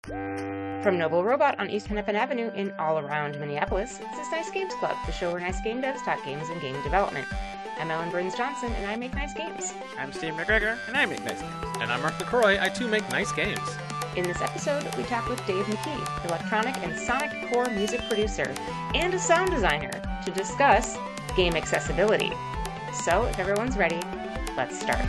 From Noble Robot on East Hennepin Avenue in all around Minneapolis, this is Nice Games Club, the show where nice game devs talk games and game development. I'm Ellen Burns Johnson, and I make nice games. I'm Steve McGregor, and I make nice games. And I'm Mark LaCroix, I too make nice games. In this episode, we talk with Dave McKee, electronic and sonic core music producer, and a sound designer, to discuss game accessibility. So, if everyone's ready, let's start.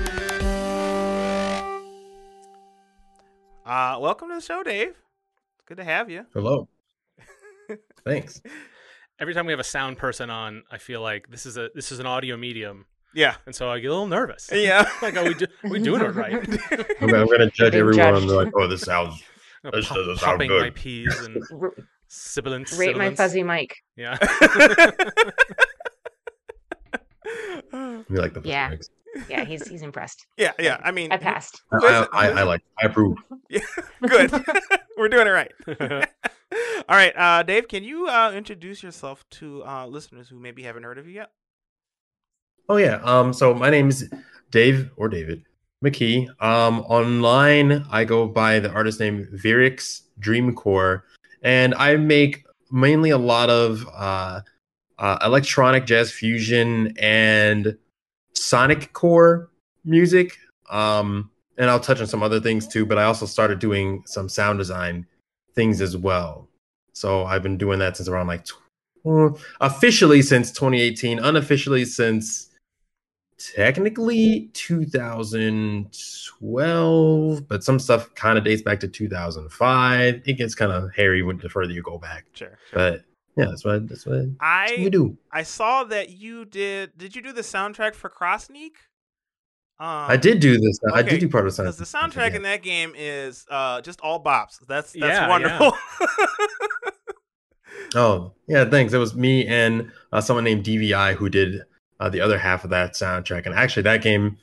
Welcome to the show, Dave. It's good to have you. Hello. Thanks. Every time we have a sound person on, I feel like this is an audio medium, Yeah. and so I get a little nervous. Yeah. Like, are we doing it right? I'm going to judge Being everyone. judged. They're like, oh, this sounds doesn't sound Popping good. my P's and sibilance. Rate my fuzzy mic. Yeah. You like the Yeah. mix. Yeah, he's impressed. Yeah. I mean, I passed. I approve. Yeah. Good. We're doing it right. All right, Dave, can you introduce yourself to listeners who maybe haven't heard of you yet? Oh yeah. So my name is Dave or David McKee. Online I go by the artist name Virix Dreamcore, and I make mainly a lot of electronic jazz fusion and sonic core music. And I'll touch on some other things too, but I also started doing some sound design things as well. So I've been doing that since around officially since 2018, unofficially since technically 2012, but some stuff kind of dates back to 2005. It gets kind of hairy the further you go back. Sure. But yeah, that's what we do. I saw that you did you do the soundtrack for Crossneak? I did do this. I okay, did do part of the soundtrack. Because the soundtrack in that game is just all bops. That's Yeah, wonderful. Oh, yeah, thanks. It was me and someone named DVI who did the other half of that soundtrack. And actually that game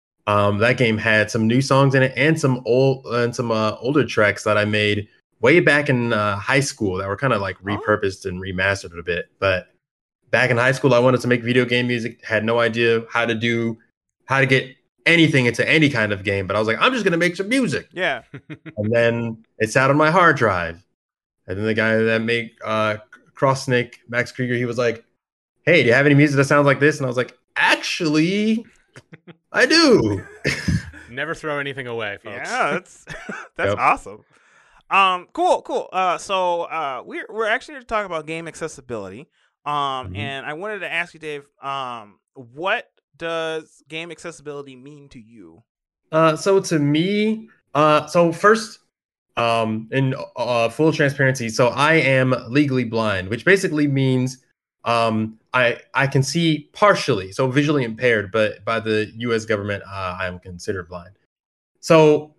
had some new songs in it and some older tracks that I made way back in high school that were kind of like repurposed and remastered a bit. But back in high school, I wanted to make video game music, had no idea how to get anything into any kind of game. But I was like, I'm just going to make some music. Yeah. And then it sat on my hard drive. And then the guy that made Crossneak, Max Krieger, he was like, hey, do you have any music that sounds like this? And I was like, actually, I do. Never throw anything away, folks. Yeah, that's Yep. awesome. Cool. So we're actually here to talk about game accessibility. And I wanted to ask you, Dave, what does game accessibility mean to you? So to me, so first, in full transparency, so I am legally blind, which basically means I can see partially, so visually impaired, but by the U.S. government, I am considered blind. So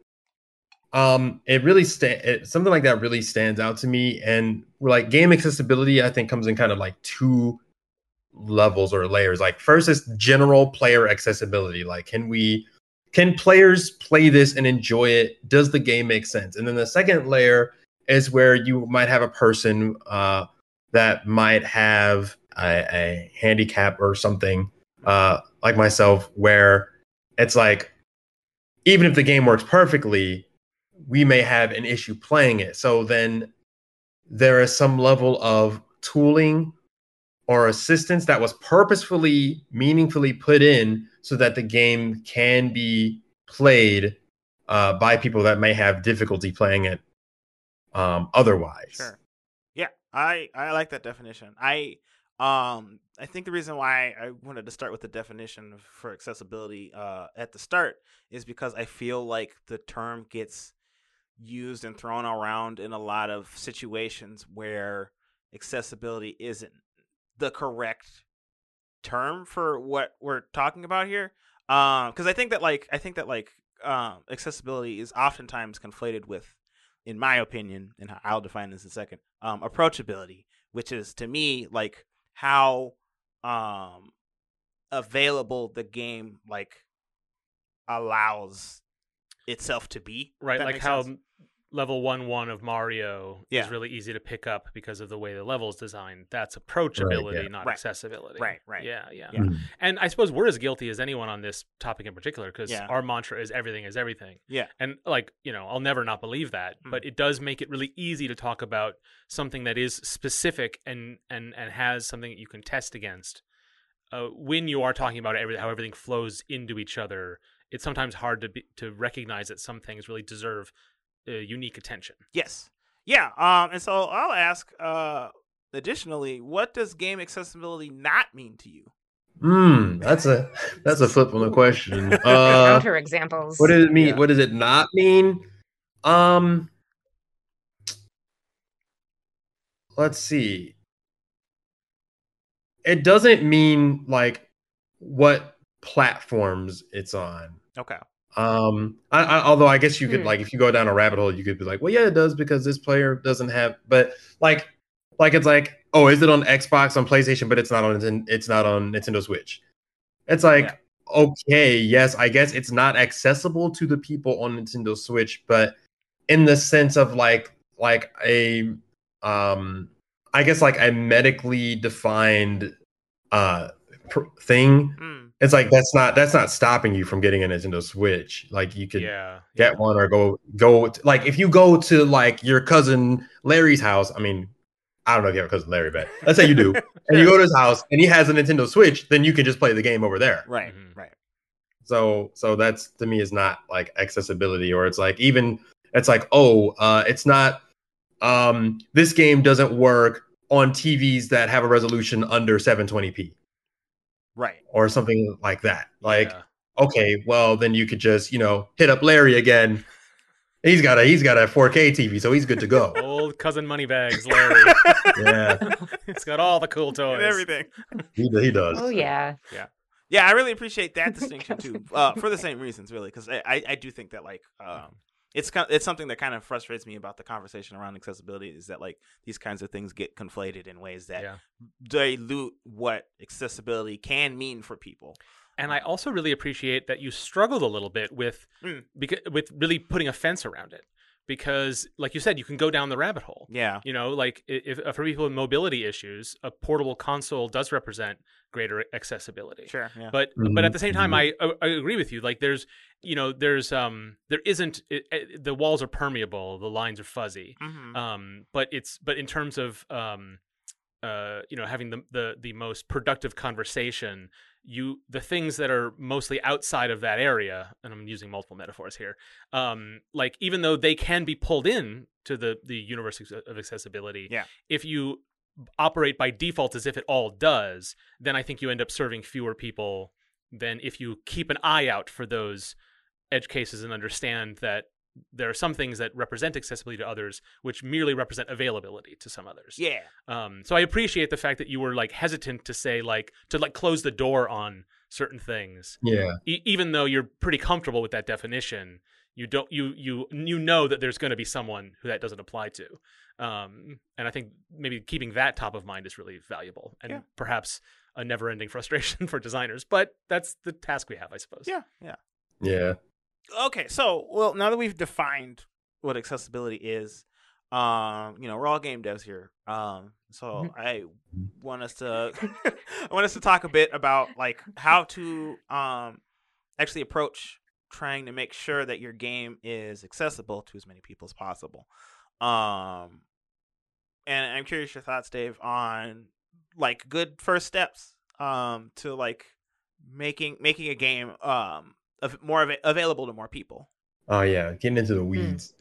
it really something like that really stands out to me. And like game accessibility, I think comes in kind of like two levels or layers. Like first is general player accessibility. Like can players play this and enjoy it? Does the game make sense? And then the second layer is where you might have a person that might have a handicap or something like myself, where it's like, even if the game works perfectly, we may have an issue playing it. So then there is some level of tooling or assistance that was purposefully, meaningfully put in so that the game can be played by people that may have difficulty playing it otherwise. Sure. Yeah, I like that definition. I think the reason why I wanted to start with the definition for accessibility at the start is because I feel like the term gets used and thrown around in a lot of situations where accessibility isn't the correct term for what we're talking about here. Because I think that accessibility is oftentimes conflated with, in my opinion, and I'll define this in a second, approachability, which is to me like how available the game like allows itself to be. Right, That like makes how sense? level 1-1 of Mario Yeah. is really easy to pick up because of the way the level's designed. That's approachability, yeah. not Right. accessibility. Right. Yeah. Yeah. Mhm. And I suppose we're as guilty as anyone on this topic in particular, because Yeah. our mantra is everything is everything. Yeah. And like, I'll never not believe that, but it does make it really easy to talk about something that is specific and has something that you can test against. When you are talking about how everything flows into each other, it's sometimes hard to recognize that some things really deserve unique attention. Yes. Yeah. And so I'll ask, additionally, what does game accessibility not mean to you? That's a flip on the question. Counter examples. What does it mean? Yeah. What does it not mean? Let's see. It doesn't mean like what platforms it's on. Okay. Although I guess you could like, if you go down a rabbit hole, you could be like, well, yeah, it does because this player doesn't have. But like it's like, oh, is it on Xbox, on PlayStation, but it's not on Nintendo Switch? It's like, okay, yes, I guess it's not accessible to the people on Nintendo Switch, but in the sense of like a I guess like a medically defined thing. It's like that's not stopping you from getting a Nintendo Switch. Like you could get one or go like if you go to like your cousin Larry's house. I mean, I don't know if you have a cousin Larry, but let's say you do, and you go to his house and he has a Nintendo Switch, then you can just play the game over there. Right. Right. So that's, to me, is not like accessibility, or it's like it's like, oh, it's not. This game doesn't work on TVs that have a resolution under 720p. Right. Or something like that. Like, okay, well, then you could just, hit up Larry again. He's got a 4K TV, so he's good to go. Old cousin Moneybags, Larry. Yeah. It's got all the cool toys. And everything. He does. Oh, yeah. Yeah. Yeah, I really appreciate that distinction too, for the same reasons, really, because I do think that like it's something that kind of frustrates me about the conversation around accessibility is that like these kinds of things get conflated in ways that dilute what accessibility can mean for people. And I also really appreciate that you struggled a little bit with with really putting a fence around it. Because, like you said, you can go down the rabbit hole. Yeah. Like if for people with mobility issues, a portable console does represent greater accessibility. Sure. Yeah. But at the same time, I agree with you. Like there isn't the walls are permeable, the lines are fuzzy. But in terms of having the most productive conversation, the things that are mostly outside of that area, and I'm using multiple metaphors here, like even though they can be pulled in to the universe of accessibility, if you operate by default as if it all does, then I think you end up serving fewer people than if you keep an eye out for those edge cases and understand that there are some things that represent accessibility to others, which merely represent availability to some others. Yeah. So I appreciate the fact that you were like hesitant to say to close the door on certain things. Yeah. Even though you're pretty comfortable with that definition, you know that there's going to be someone who that doesn't apply to. And I think maybe keeping that top of mind is really valuable and perhaps a never-ending frustration for designers. But that's the task we have, I suppose. Yeah. Yeah. Yeah. Okay, so now that we've defined what accessibility is, we're all game devs here. So I want us to talk a bit about like how to actually approach trying to make sure that your game is accessible to as many people as possible. And I'm curious your thoughts, Dave, on like good first steps to like making a game available to more people. Oh yeah, getting into the weeds.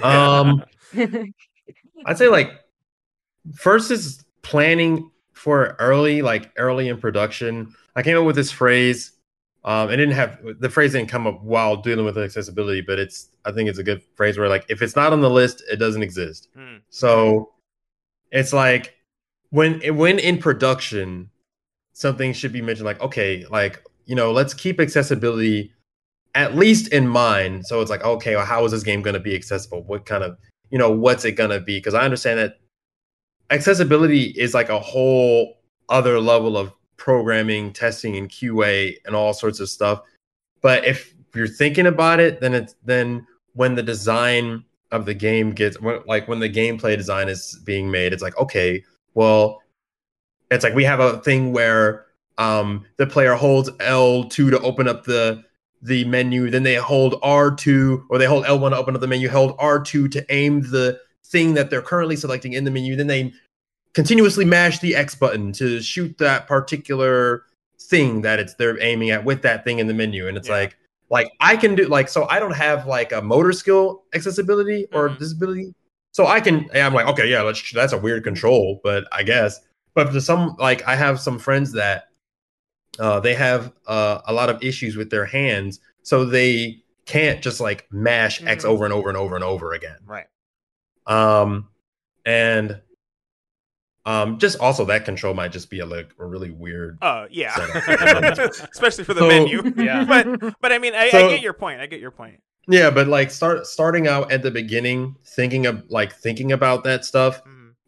I'd say like first is planning for early in production. I came up with this phrase. The phrase didn't come up while dealing with accessibility, but I think it's a good phrase where like if it's not on the list, it doesn't exist. So it's like when in production, something should be mentioned like, okay, like, let's keep accessibility at least in mind. So it's like, okay, well, how is this game going to be accessible? What kind of, what's it going to be? Because I understand that accessibility is like a whole other level of programming, testing, and QA and all sorts of stuff. But if you're thinking about it, then when the design of the game gets when the gameplay design is being made, it's like, okay, well, it's like we have a thing where the player holds L2 to open up the menu, then they hold R2 or they hold L1 to open up the menu, hold R2 to aim the thing that they're currently selecting in the menu, then they continuously mash the X button to shoot that particular thing that they're aiming at with that thing in the menu. And it's like I can do so I don't have like a motor skill accessibility or disability. So I'm like, okay, yeah, that's a weird control, but I guess. But to some, like I have some friends that they have a lot of issues with their hands, so they can't just like mash X over and over and over and over again. Right. And just also that control might just be a really weird. Yeah. Especially for the menu. Yeah. But I mean, I get your point. Yeah, but like starting out at the beginning, thinking about that stuff,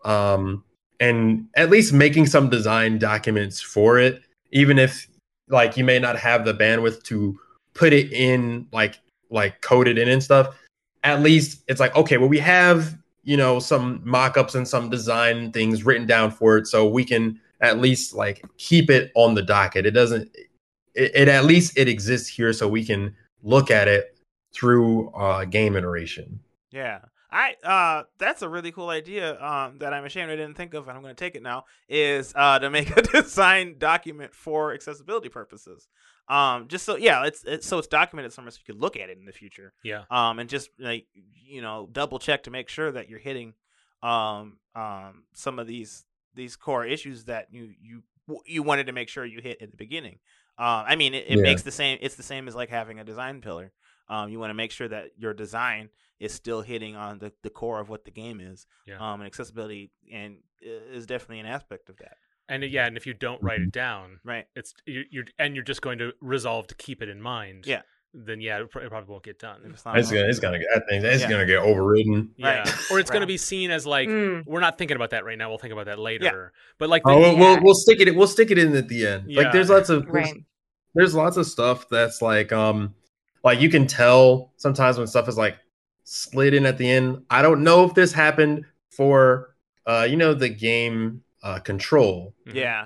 and at least making some design documents for it, even if like you may not have the bandwidth to put it in like code it in and stuff. At least it's like, okay, well, we have, some mock-ups and some design things written down for it, so we can at least like keep it on the docket. It at least it exists here, so we can look at it through game iteration. Yeah. That's a really cool idea that I'm ashamed I didn't think of, and I'm going to take it now, is to make a design document for accessibility purposes. Just so, it's documented somewhere so you can look at it in the future. Yeah. And just like, double check to make sure that you're hitting some of these core issues that you wanted to make sure you hit at the beginning. I mean, it makes it's the same as like having a design pillar. You want to make sure that your design is still hitting on the core of what the game is. Yeah. And accessibility is definitely an aspect of that. And and if you don't write it down, right, you're just going to resolve to keep it in mind. Yeah. Then it probably won't get done. It's gonna get overridden. Yeah. Right. Or it's gonna be seen as like we're not thinking about that right now. We'll think about that later. Yeah. But like we'll stick it in at the end. Yeah. Like there's lots of there's lots of stuff that's like you can tell sometimes when stuff is like slid in at the end. I don't know if this happened for the game Control. Yeah.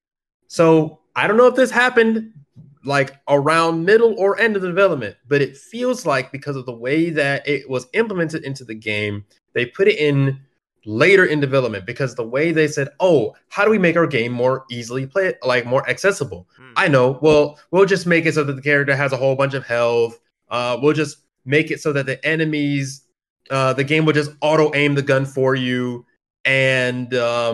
So I don't know if this happened like around middle or end of the development, but it feels like because of the way that it was implemented into the game, they put it in later in development because the way they said, oh, how do we make our game more easily more accessible? I know. Well, we'll just make it so that the character has a whole bunch of health. We'll just make it so that the enemies, the game will just auto aim the gun for you, and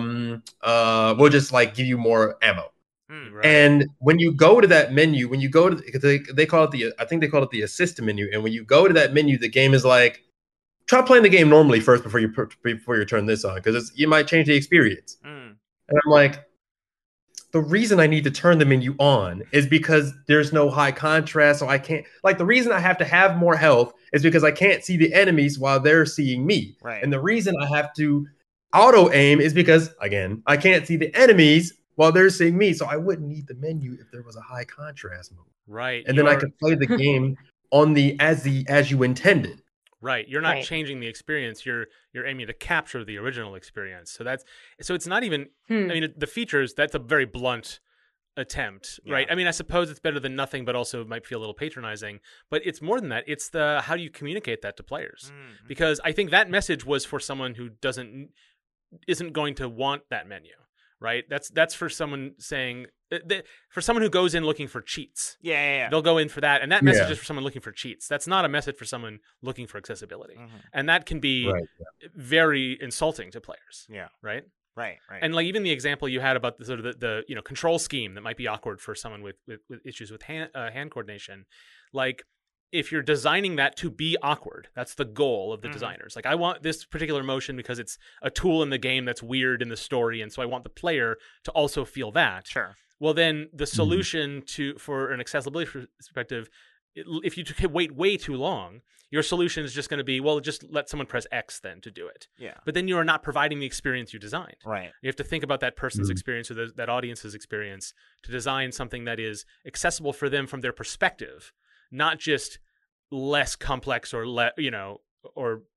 we'll just like give you more ammo. Right. And when you go to that menu, when you go to they call it I think they call it the assist menu, and when you go to that menu, the game is like, try playing the game normally first before you turn this on, because you might change the experience. And I'm like, the reason I need to turn the menu on is because there's no high contrast, so I can't, like, the reason I have to have more health is because I can't see the enemies while they're seeing me. Right. And the reason I have to auto aim is because, again, I can't see the enemies while they're seeing me, so I wouldn't need the menu if there was a high contrast mode. Right. And then I could play the game on as you intended. Right. You're not changing the experience. You're aiming to capture the original experience. So it's not even I mean, the features, that's a very blunt attempt, right? I mean, I suppose it's better than nothing, but also it might feel a little patronizing. But it's more than that. It's how do you communicate that to players? Because I think that message was for someone who isn't going to want that menu. Right, that's for someone saying for someone who goes in looking for cheats. Yeah. They'll go in for that, and that message is for someone looking for cheats. That's not a message for someone looking for accessibility, and that can be very insulting to players. Yeah, right. And like even the example you had about the sort of the control scheme that might be awkward for someone with issues with hand coordination, like. If you're designing that to be awkward, that's the goal of the designers. Like, I want this particular motion because it's a tool in the game that's weird in the story, and so I want the player to also feel that. Sure. Well, then the solution for an accessibility perspective, if you wait way too long, your solution is just going to be, well, just let someone press X then to do it. Yeah. But then you are not providing the experience you designed. Right. You have to think about that person's experience or that audience's experience to design something that is accessible for them from their perspective. Not just less complex or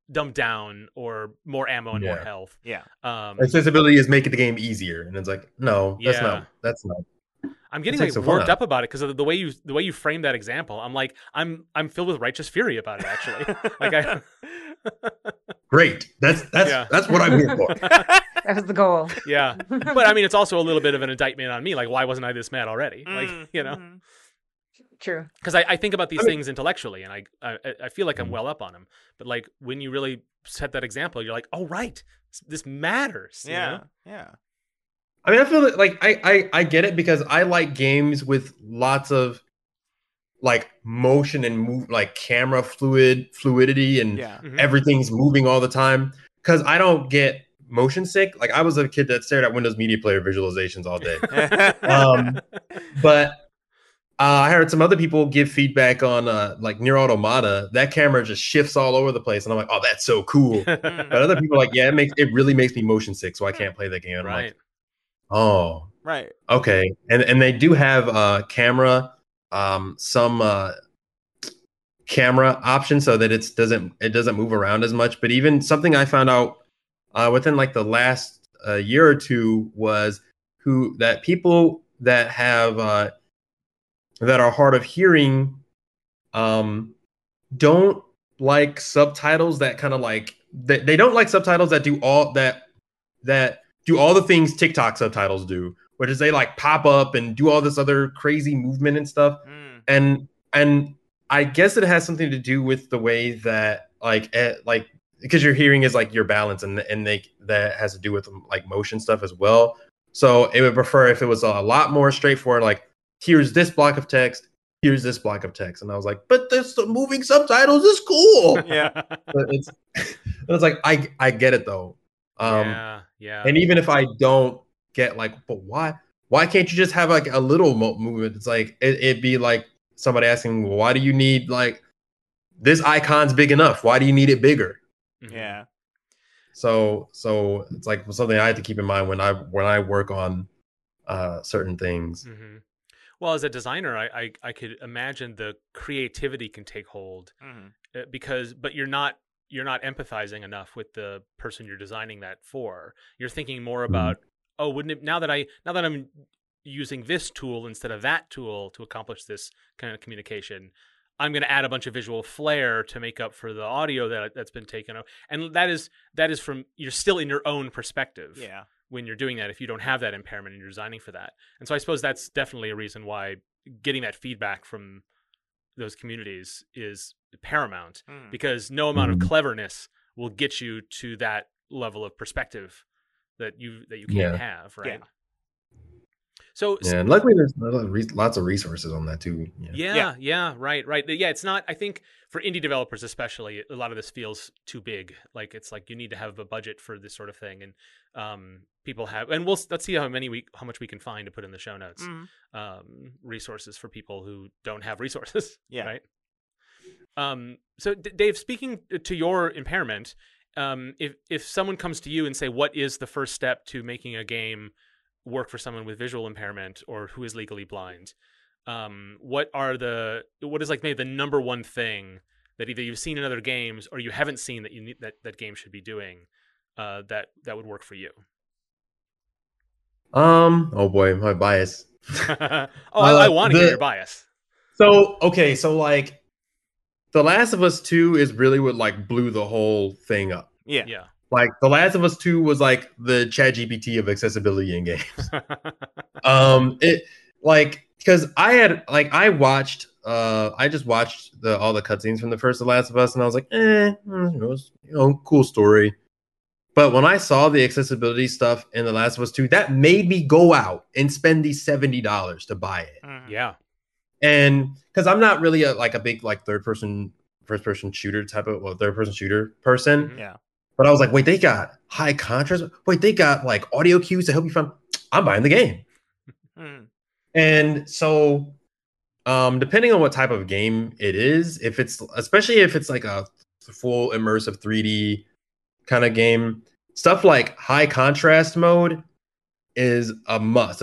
dumbed down or more ammo and more Yeah. health. Yeah. Accessibility is making the game easier, and it's like, no, that's Yeah. not. I'm getting takes like the fun worked out. up about it because of the way you frame that example. I'm like, I'm filled with righteous fury about it. Actually, like I. Great. That's Yeah. what I'm here for. That was the goal. Yeah, but I mean, it's also a little bit of an indictment on me. Like, why wasn't I this mad already? Like, you know, Mhm. True. because I think about these I mean- things intellectually, and I feel like I'm Mhm. well up on them. But like when you really set that example, you're like, oh right, this matters. you Yeah. know? Yeah. I mean, I feel like I get it because I like games with lots of like motion and move, like camera fluidity, and Yeah. Mhm. everything's moving all the time. Because I don't get motion sick. Like I was a kid that stared at Windows Media Player visualizations all day. But I heard some other people give feedback on like Near Automata. That camera just shifts all over the place, and I'm like, oh, that's so cool. But other people are like, yeah, it really makes me motion sick, so I can't play the game. And I'm right. like, oh, Right. okay. And they do have camera, some camera option so that it doesn't move around as much. But even something I found out within like the last year or two was that people that have that are hard of hearing don't like subtitles that kind of like they don't like subtitles that do all the things TikTok subtitles do, which is they like pop up and do all this other crazy movement and stuff. Mm. And I guess it has something to do with the way that like because your hearing is like your balance, and that has to do with like motion stuff as well. So it would prefer if it was a lot more straightforward, like here's this block of text, here's this block of text, and I was like, but this moving subtitles is cool. Yeah. But it's like I get it though. Yeah. And even if I don't get like, but why can't you just have like a little movement? It's like it'd be like somebody asking, well, why do you need like this icon's big enough? Why do you need it bigger? Mhm. Yeah. So it's like something I have to keep in mind when I work on certain things. Mhm. Well, as a designer, I could imagine the creativity can take hold Mhm. but you're not empathizing enough with the person you're designing that for. You're thinking more about, oh, wouldn't it now that I'm using this tool instead of that tool to accomplish this kind of communication, I'm going to add a bunch of visual flair to make up for the audio that's been taken out. And that is from, you're still in your own perspective. Yeah. When you're doing that, if you don't have that impairment and you're designing for that. And so I suppose that's definitely a reason why getting that feedback from those communities is paramount, Mm. because no amount of cleverness will get you to that level of perspective that you can't have, right? Yeah. So Yeah, and luckily there's lots of resources on that too. Yeah, right. Yeah, it's not, I think for indie developers especially, a lot of this feels too big. Like it's like you need to have a budget for this sort of thing, and people have, and let's see how much we can find to put in the show notes. Mhm. Resources for people who don't have resources. Yeah. Right. So Dave, speaking to your impairment, if someone comes to you and say, what is the first step to making a game work for someone with visual impairment or who is legally blind, what is like maybe the number one thing that either you've seen in other games or you haven't seen that you need that game should be doing, that would work for you? Oh boy, my bias. I want to hear your bias. So like The Last of Us 2 is really what like blew the whole thing up. Yeah. Yeah. Like The Last of Us 2 was like the ChatGPT of accessibility in games. It like because I watched I just watched all the cutscenes from the first The Last of Us, and I was like, it was, cool story. But when I saw the accessibility stuff in The Last of Us 2, that made me go out and spend the $70 to buy it. Mhm. Yeah. And because I'm not really a big like first person shooter third person shooter person. Mhm. Yeah. But I was like, wait, they got high contrast. Wait, they got like audio cues to help you find. I'm buying the game. Mhm. And so, depending on what type of game it is, especially if it's like a full immersive 3D kind of game, stuff like high contrast mode is a must.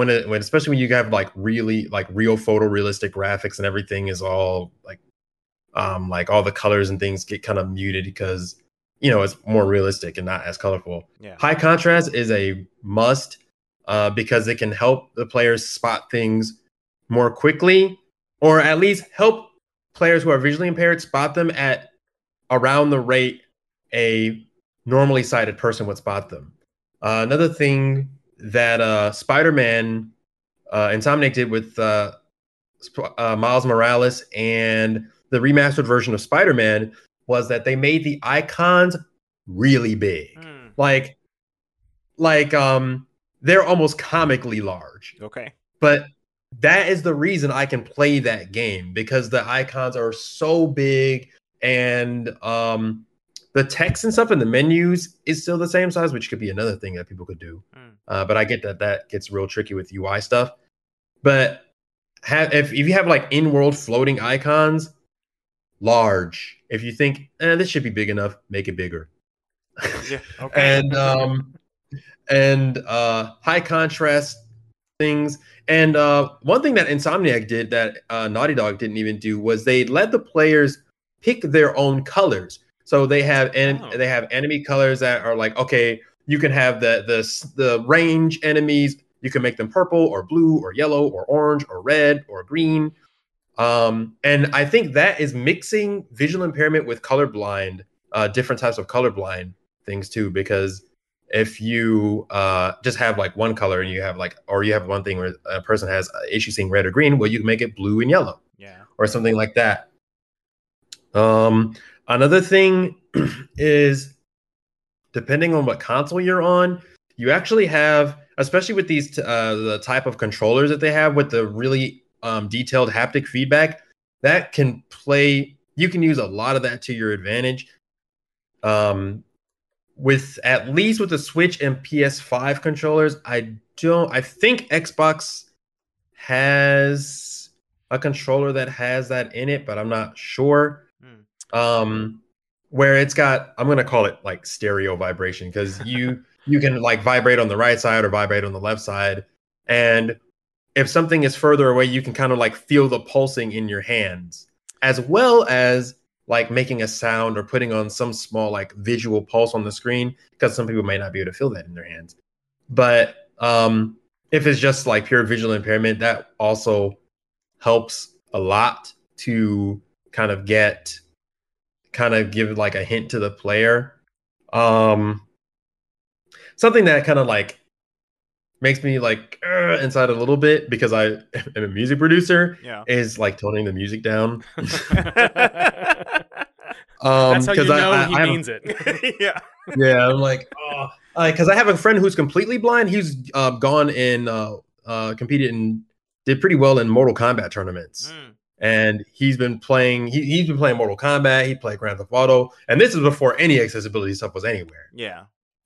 Especially when you have like really like real photorealistic graphics and everything is all like like all the colors and things get kind of muted because it's more realistic and not as colorful. Yeah. High contrast is a must because it can help the players spot things more quickly, or at least help players who are visually impaired spot them at around the rate a normally sighted person would spot them. Another thing that Spider-Man Insomniac did with Miles Morales and the remastered version of Spider-Man was that they made the icons really big. Like they're almost comically large. Okay. But that is the reason I can play that game, because the icons are so big, and the text and stuff in the menus is still the same size, which could be another thing that people could do. But I get that gets real tricky with UI stuff. But if you have like in-world floating icons, large. If you think this should be big enough, make it bigger. Yeah. Okay. and high contrast things. And one thing that Insomniac did that Naughty Dog didn't even do was they let the players pick their own colors. So they have they have enemy colors that are like, okay, you can have the range enemies. You can make them purple or blue or yellow or orange or red or green. And I think that is mixing visual impairment with colorblind, different types of colorblind things too, because if you just have like one color and you have one thing where a person has issue seeing red or green, well, you can make it blue and yellow, or something like that. Another thing is, depending on what console you're on, you actually have, especially with these the type of controllers that they have with the really detailed haptic feedback, that can play. You can use a lot of that to your advantage. With at least with the Switch and PS5 controllers, I think Xbox has a controller that has that in it, but I'm not sure. Where it's got, I'm gonna call it like stereo vibration, because you can like vibrate on the right side or vibrate on the left side, and if something is further away, you can kind of like feel the pulsing in your hands, as well as like making a sound or putting on some small like visual pulse on the screen, because some people might not be able to feel that in their hands. But if it's just like pure visual impairment, that also helps a lot to kind of give like a hint to the player. Something that kind of like makes me like inside a little bit, because I am a music producer, is like toning the music down. That's how you know he means it. Yeah, I'm like, because I have a friend who's completely blind. He's gone and competed and did pretty well in Mortal Kombat tournaments. And he's been playing. He's been playing Mortal Kombat. He played Grand Theft Auto, and this is before any accessibility stuff was anywhere. Yeah.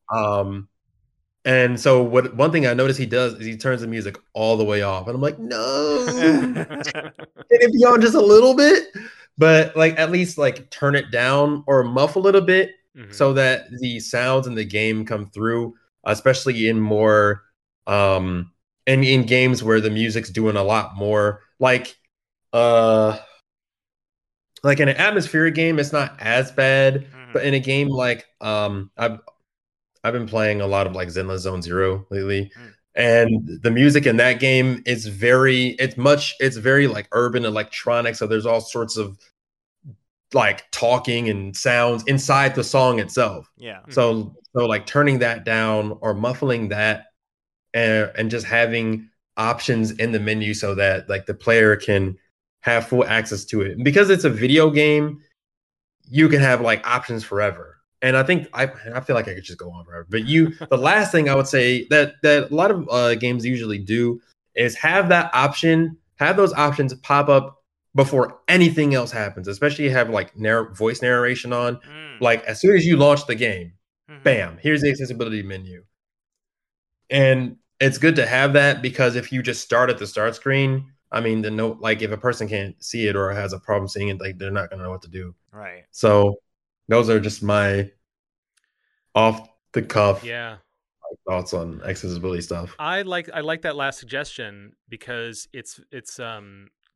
And so one thing I noticed he does is he turns the music all the way off, and I'm like, no, can it be on just a little bit? But like at least like turn it down or muffle it a bit, so that the sounds in the game come through, especially in more and in games where the music's doing a lot more. Like in an atmospheric game, it's not as bad, but in a game like I've been playing a lot of like Zenless Zone Zero lately, and the music in that game is very like urban electronic. So there's all sorts of like talking and sounds inside the song itself. Yeah. So like turning that down or muffling that, and just having options in the menu so that like the player can have full access to it. And because it's a video game, you can have like options forever. And I think I feel like I could just go on forever. But the last thing I would say that a lot of games usually do is have those options pop up before anything else happens. Especially have like voice narration on. Like as soon as you launch the game, bam, here's the accessibility menu. And it's good to have that, because if you just start at the start screen, I mean, if a person can't see it or has a problem seeing it, like they're not gonna know what to do. Right. So those are just my off the cuff thoughts on accessibility stuff. I like that last suggestion, because it's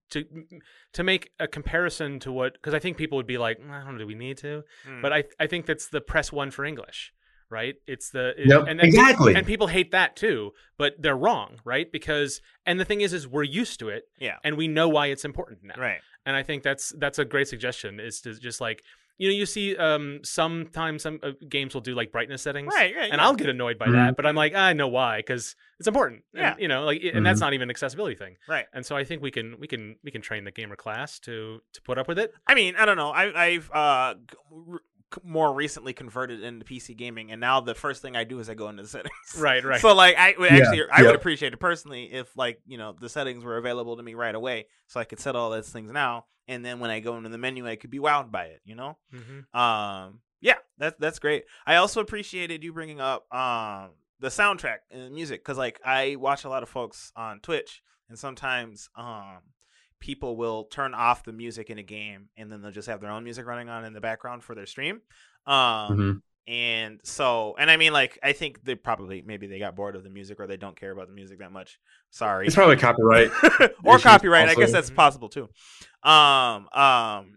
to make a comparison to what, because I think people would be like, I don't know, do we need to? But I think that's the press one for English, right? It's exactly. And people hate that too, but they're wrong, right? Because, and the thing is we're used to it, and we know why it's important now, right? And I think that's a great suggestion, is to just like, you see sometimes some games will do like brightness settings, right, and I'll get annoyed by that, but I'm like, I know why, because it's important, and, and that's not even an accessibility thing, right? And so I think we can train the gamer class to put up with it. I mean, I don't know. I've more recently converted into PC gaming, and now the first thing I do is I go into the settings. Right. So like, I would I would appreciate it personally if, like, the settings were available to me right away, so I could set all those things now. And then when I go into the menu, I could be wowed by it, Yeah, that's great. I also appreciated you bringing up the soundtrack and music, because like I watch a lot of folks on Twitch, and sometimes people will turn off the music in a game, and then they'll just have their own music running on in the background for their stream. And so, and I mean, like, I think maybe they got bored of the music, or they don't care about the music that much. Sorry. It's probably copyright. Or copyright. Also. I guess that's possible too. So I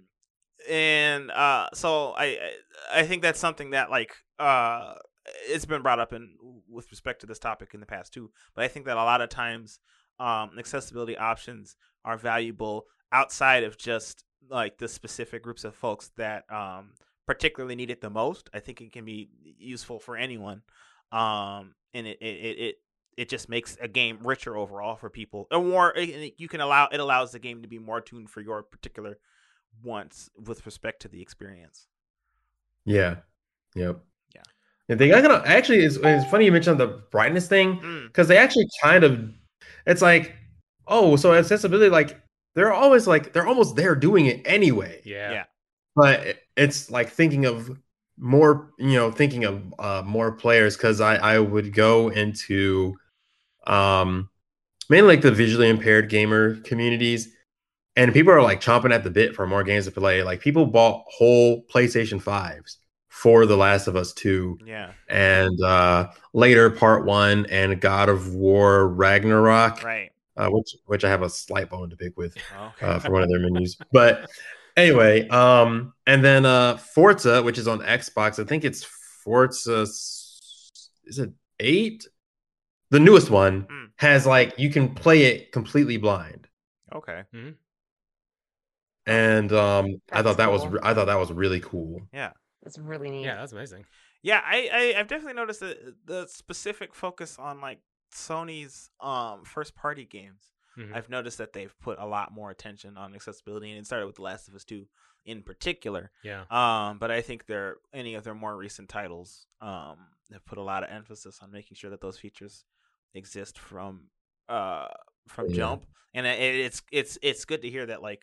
think that's something that, like, it's been brought up with respect to this topic in the past too. But I think that a lot of times, accessibility options are valuable outside of just like the specific groups of folks that particularly need it the most. I think it can be useful for anyone, and it just makes a game richer overall for people, or more. It allows the game to be more tuned for your particular wants with respect to the experience. Yeah. Yep. Yeah. The thing actually it's funny you mentioned the brightness thing, because they actually kind of, it's like, oh, so accessibility, like they're almost there doing it anyway. Yeah. But it's like thinking of more players, because I would go into mainly like the visually impaired gamer communities, and people are like chomping at the bit for more games to play. Like, people bought whole PlayStation 5s for The Last of Us 2, and later Part 1 and God of War Ragnarok, right? Which I have a slight bone to pick with for one of their menus. But anyway, and then Forza, which is on Xbox. I think it's Forza. Is it 8? The newest one has, like, you can play it completely blind. Okay. Mm-hmm. And I thought that was really cool. Yeah, that's really neat. Yeah, that's amazing. Yeah, I've definitely noticed the specific focus on like Sony's first party games. I've noticed that they've put a lot more attention on accessibility, and it started with The Last of Us 2 in particular. Yeah. But I think any of their more recent titles have put a lot of emphasis on making sure that those features exist from jump. And it's good to hear that, like,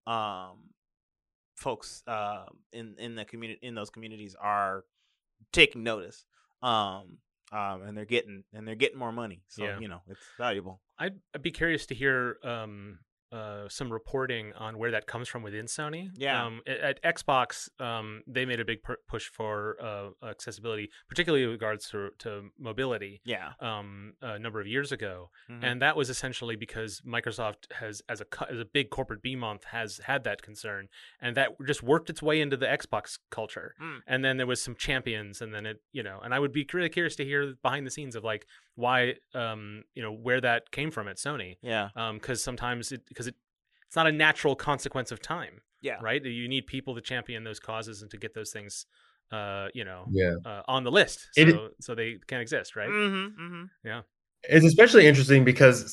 folks in the community, in those communities, are taking notice. And they're getting more money, so it's valuable. I'd be curious to hear some reporting on where that comes from within Sony. Yeah. At Xbox, they made a big push for accessibility, particularly with regards to mobility. Yeah. A number of years ago, and that was essentially because Microsoft has, as a big corporate behemoth, has had that concern, and that just worked its way into the Xbox culture. And then there was some champions, and then and I would be really curious to hear behind the scenes of like why, where that came from at Sony. Yeah. Because sometimes it's not a natural consequence of time. Yeah. Right. You need people to champion those causes and to get those things, on the list, so they can exist. Right. Yeah. It's especially interesting because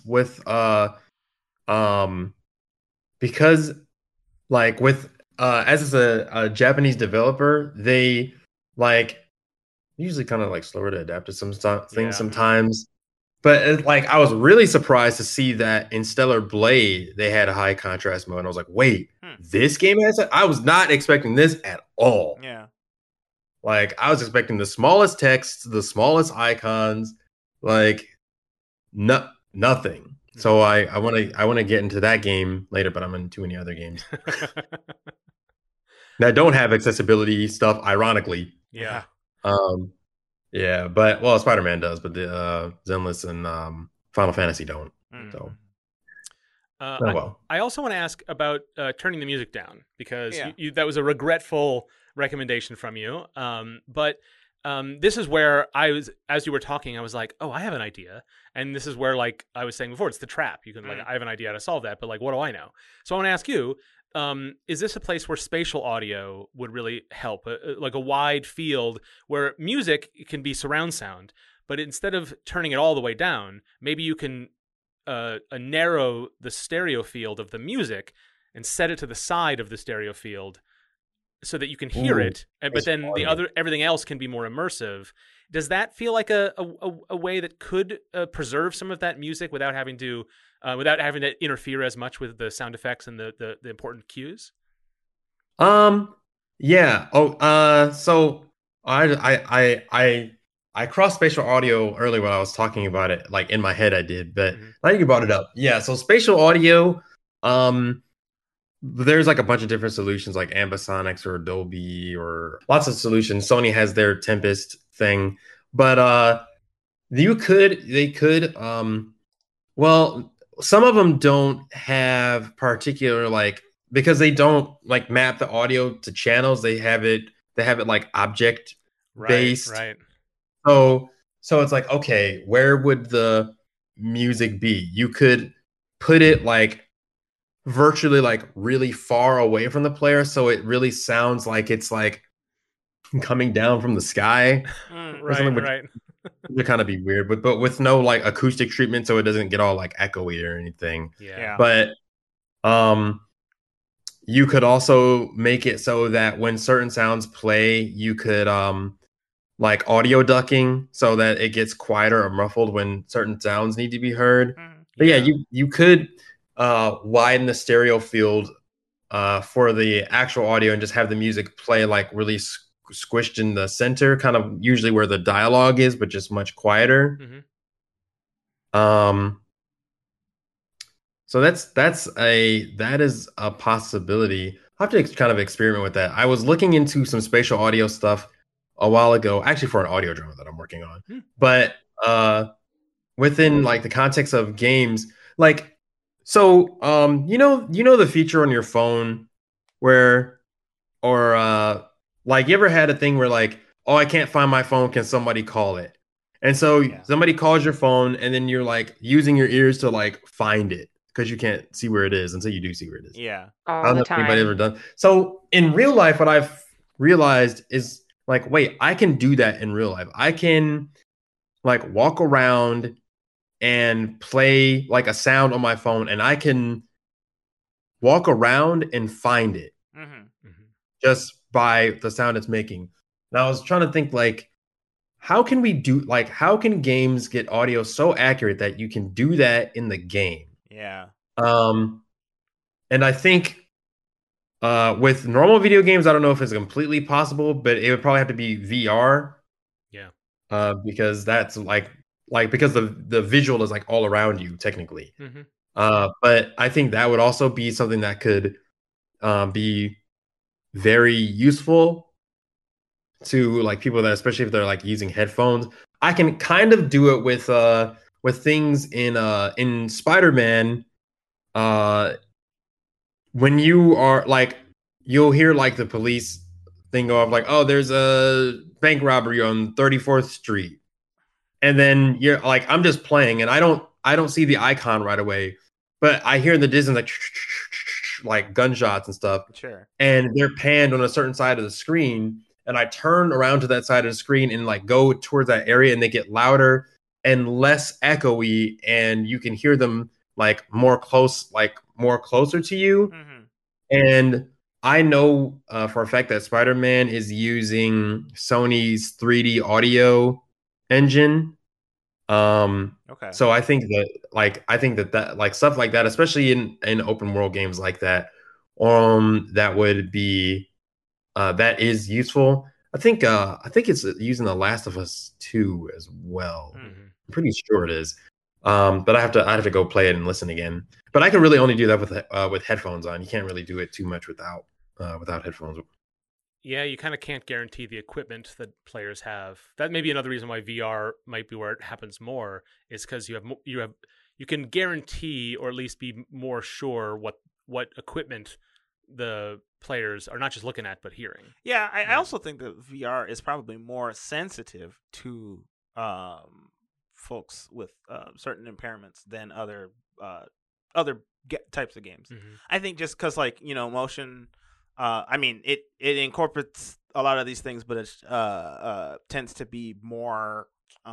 as a Japanese developer, they like usually kind of like slower to adapt to some things sometimes. But I was really surprised to see that in Stellar Blade they had a high contrast mode. And I was like, wait, this game has it? I was not expecting this at all. Yeah. Like, I was expecting the smallest text, the smallest icons, like nothing. So I want to get into that game later, but I'm in too many other games that don't have accessibility stuff, ironically. Yeah. Yeah, but Spider-Man does, but the Zenless and Final Fantasy don't. So Uh, Oh I, well. I also want to ask about turning the music down because Yeah. that was a regretful recommendation from you. But this is where I was, as you were talking, I was like, oh, I have an idea. And this is where, like I was saying before, it's the trap. You can, like, I have an idea how to solve that, but like, what do I know? So I want to ask you, is this a place where spatial audio would really help? Like a wide field where music can be surround sound, but instead of turning it all the way down, maybe you can narrow the stereo field of the music and set it to the side of the stereo field so that you can hear Ooh, it, but then the audio. everything else can be more immersive. Does that feel like a way that could preserve some of that music without having to interfere as much with the sound effects and the important cues? Yeah. So I crossed spatial audio earlier when I was talking about it, like in my head I did, but Mhm. now you brought it up. Yeah, so spatial audio, there's like a bunch of different solutions like Ambisonics or Dolby or lots of solutions. Sony has their Tempest thing, but they could well, some of them don't have particular like because they don't like map the audio to channels. They have it like object Right, based. right. So so it's like okay, where would the music be? You could put it like virtually like really far away from the player so it really sounds like it's like coming down from the sky or Right, something, which right. would kind of be weird, but with no like acoustic treatment so it doesn't get all like echoey or anything. Yeah. Yeah. But um you could also make it so that when certain sounds play, you could like audio ducking so that it gets quieter or muffled when certain sounds need to be heard. But yeah, Yeah. you could widen the stereo field for the actual audio and just have the music play like really squished in the center, kind of usually where the dialogue is, but just much quieter. Hmm. Um, so that is a possibility. I'll have to kind of experiment with that. I was looking into some spatial audio stuff a while ago, actually for an audio drama that I'm working on. Hmm. But within like the context of games, like so you know the feature on your phone where or like you ever had a thing where like, oh, I can't find my phone, can somebody call it? And so Yeah. somebody calls your phone and then you're like using your ears to like find it because you can't see where it is until you do see where it is. Yeah. I All don't the know if anybody time. ever done. So in real life, what I've realized is like, wait, I can do that in real life. I can like walk around and play like a sound on my phone and I can walk around and find it Hmm. just by the sound it's making. And I was trying to think like how can we do like how can games get audio so accurate that you can do that in the game? Yeah. Um and I think with normal video games, I don't know if it's completely possible, but it would probably have to be VR Yeah. because that's like because the visual is like all around you technically. Hmm. But I think that would also be something that could be very useful to like people that especially if they're like using headphones. I can kind of do it with things in Spider-Man uh when you are like you'll hear like the police thing go off like, oh, there's a bank robbery on 34th Street. And then you're like, I'm just playing and I don't see the icon right away, but I hear in the distance like gunshots and stuff, Sure. and they're panned on a certain side of the screen. And I turn around to that side of the screen and like go towards that area, and they get louder and less echoey, and you can hear them like more closer to you. Hmm. And I know for a fact that Spider-Man is using Sony's 3D audio engine. Okay. So I think that like stuff like that, especially in open world games like that, that would be that is useful. I think it's using The Last of Us 2 as well. Mm. Hmm. I'm pretty sure it is. But I have to go play it and listen again. But I can really only do that with headphones on. You can't really do it too much without headphones. Yeah, you kind of can't guarantee the equipment that players have. That may be another reason why VR might be where it happens more, is because you have you can guarantee or at least be more sure what equipment the players are not just looking at but hearing. Yeah, I also think that VR is probably more sensitive to folks with certain impairments than other types of games. Mhm. I think just because, like, motion. I mean, it incorporates a lot of these things, but it tends to be more.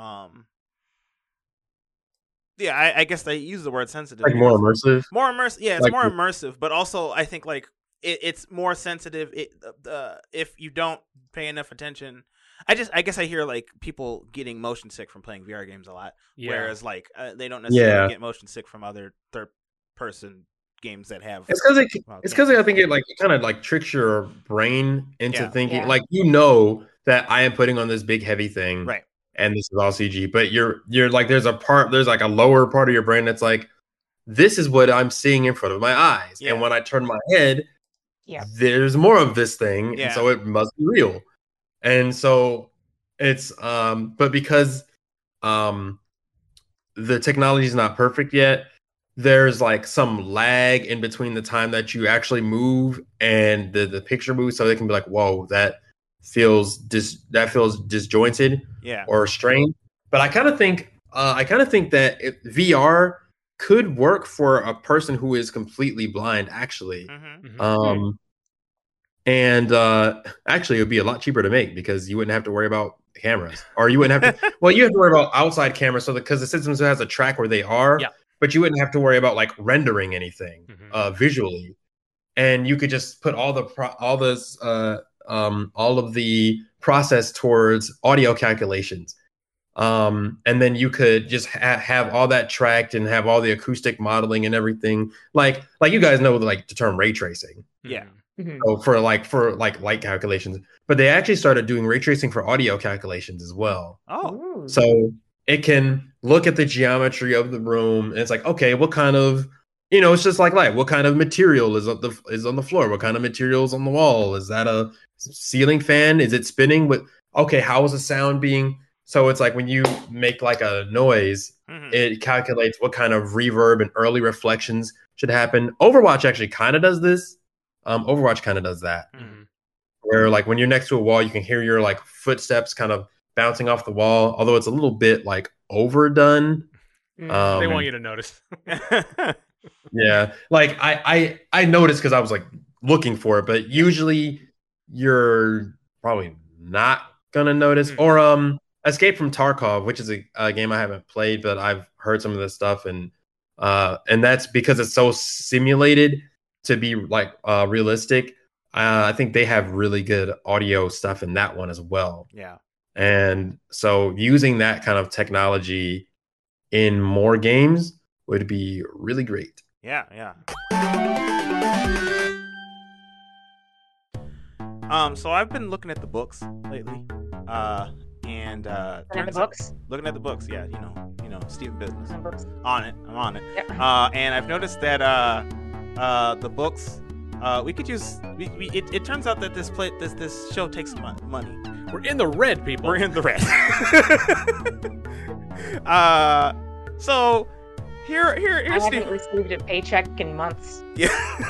Yeah, I guess they use the word sensitive. Like more immersive. More immersive. Yeah, it's Like- more immersive, but also I think like it's more sensitive. If you don't pay enough attention, I guess I hear like people getting motion sick from playing VR games a lot, Yeah. whereas like they don't necessarily Yeah. get motion sick from other third person games that have. It's because well, it's because I think it kind of like tricks your brain into Yeah. thinking Yeah. like that I am putting on this big heavy thing, Right. and this is all CG. But you're like there's like a lower part of your brain that's like, this is what I'm seeing in front of my eyes, Yeah. and when I turn my head, Yep. there's more of this thing, Yeah. and so it must be real. And so it's but because the technology is not perfect yet, there's like some lag in between the time that you actually move and the picture moves, so they can be like, whoa, that feels disjointed Yeah. or strained. But I kind of think that VR could work for a person who is completely blind, actually. Mm-hmm. Mhm. And actually, it would be a lot cheaper to make because you wouldn't have to worry about cameras, or you wouldn't have to. Well, you have to worry about outside cameras, so because the system has a track where they are. Yeah. But you wouldn't have to worry about like rendering anything Mhm. visually, and you could just put all of the process towards audio calculations. And then you could just have all that tracked and have all the acoustic modeling and everything. Like you guys know the term ray tracing. Yeah. Mhm. Mhm. So for light calculations, but they actually started doing ray tracing for audio calculations as well. Oh. Ooh. So it can look at the geometry of the room, and it's like, okay, what kind of, it's just like light. What kind of material is on the floor? What kind of material is on the wall? Is that a ceiling fan? Is it spinning? Okay, how is the sound being? So it's like when you make like a noise, Mhm. it calculates what kind of reverb and early reflections should happen. Overwatch actually kind of does this. Overwatch kind of does that, Mhm. where like when you're next to a wall, you can hear your like footsteps kind of bouncing off the wall, although it's a little bit like overdone. Mm. They want you to notice. Yeah, like I noticed because I was like looking for it, but usually you're probably not gonna notice. Mm. Or Escape from Tarkov, which is a game I haven't played, but I've heard some of this stuff, and that's because it's so simulated to be like realistic. I think they have really good audio stuff in that one as well. Yeah. And so using that kind of technology in more games would be really great. Yeah. Yeah. So I've been looking at the books lately, and And the turns out- books. looking at the books. Yeah, Steven Business. The books. I'm on it. Yeah. And I've noticed that the books we could use. It turns out that this show takes money. We're in the red, people. We're in the red. So I here's haven't Steve. received a paycheck in months. Yeah.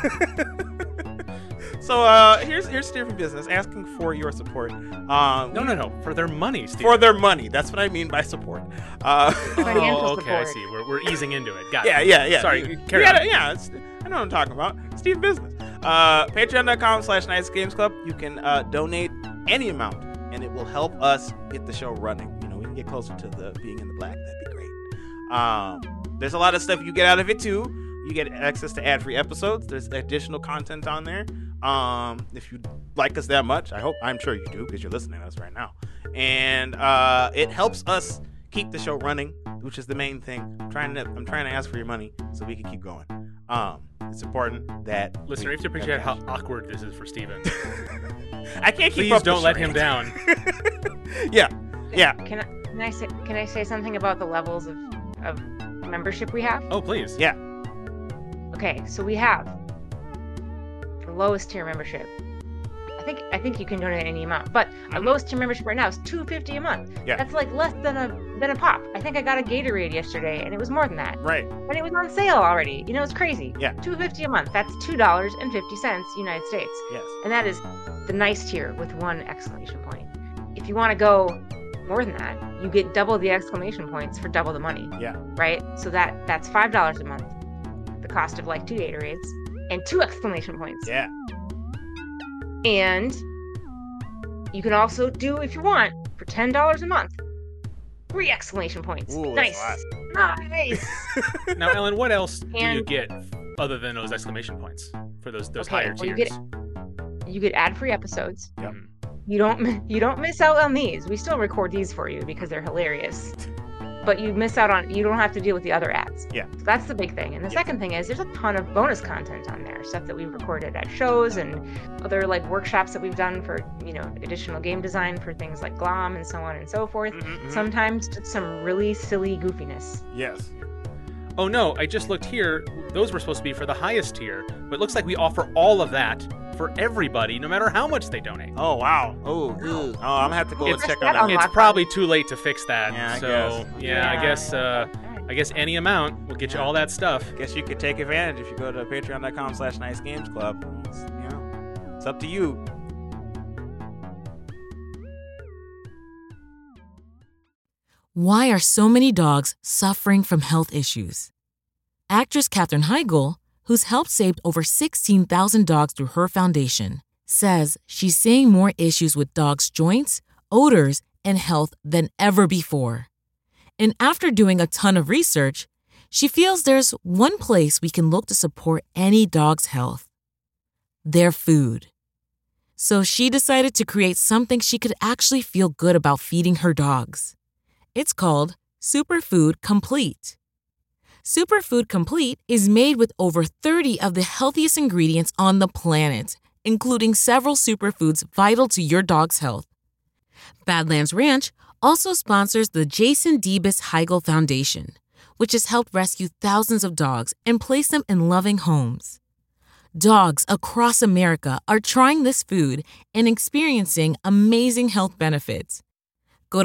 So here's Steven Business asking for your support. No. For their money, Steve. For their money. That's what I mean by support. Financial Oh, okay, I support. see. We're easing into it. Got Yeah, it. yeah. Sorry, carry on. I know what I'm talking about. Steve Business. Patreon.com/NiceGamesClub. You can donate any amount, and it will help us get the show running. We can get closer to the being in the black. That'd be great. There's a lot of stuff you get out of it too. You get access to ad-free episodes. There's additional content on there. If you like us that much, I'm sure you do because you're listening to us right now. And it helps us keep the show running, which is the main thing. I'm trying to ask for your money so we can keep going. It's important that Listener, you have to appreciate how awkward this is for Steven. I can't keep Please up. don't the let him charades. down. Yeah. Can I say something about the levels of membership we have? Oh, please. Yeah. Okay, so we have the lowest tier membership, I think you can donate any amount, but our lowest tier membership right now is $2.50 a month. Yeah. That's like less than a pop. I think I got a Gatorade yesterday, and it was more than that. Right. And it was on sale already. You know, it's crazy. Yeah. $2.50 a month. That's $2.50 United States. Yes. And that is the nice tier with one exclamation point. If you want to go more than that, you get double the exclamation points for double the money. Yeah. Right? So that's $5 a month, the cost of like 2 Gatorades, and 2 exclamation points. Yeah. And you can also do, if you want, for $10 a month, 3 exclamation points. Ooh, nice. Nice. Now, Ellen, what else do you And- get other than those exclamation points for those Okay, higher well, tiers? you get ad-free episodes. Yep. Mm. You don't miss out on these. We still record these for you because they're hilarious. But you miss out on, you don't have to deal with the other ads. Yeah. So that's the big thing. And the second thing is there's a ton of bonus content on there, stuff that we've recorded at shows and other like workshops that we've done for, you know, additional game design for things like GLOM and so on and so forth. Sometimes just some really silly goofiness. Yes. Oh no, I just looked here. Those were supposed to be for the highest tier, but it looks like we offer all of that for everybody, no matter how much they donate. Oh wow. Oh. I'm gonna have to go and It's- check that on that. unlocked It's probably too late to fix that. Yeah, I so guess. yeah, I guess any amount will get you all that stuff. Guess you could take advantage if you go to patreon.com/nicegamesclub. You know, it's up to you. Why are so many dogs suffering from health issues? Actress Katherine Heigl, who's helped save over 16,000 dogs through her foundation, says she's seeing more issues with dogs' joints, odors, and health than ever before. And after doing a ton of research, she feels there's one place we can look to support any dog's health: their food. So she decided to create something she could actually feel good about feeding her dogs. It's called Superfood Complete. Superfood Complete is made with over 30 of the healthiest ingredients on the planet, including several superfoods vital to your dog's health. Badlands Ranch also sponsors the Jason Debus Heigl Foundation, which has helped rescue thousands of dogs and place them in loving homes. Dogs across America are trying this food and experiencing amazing health benefits. Go to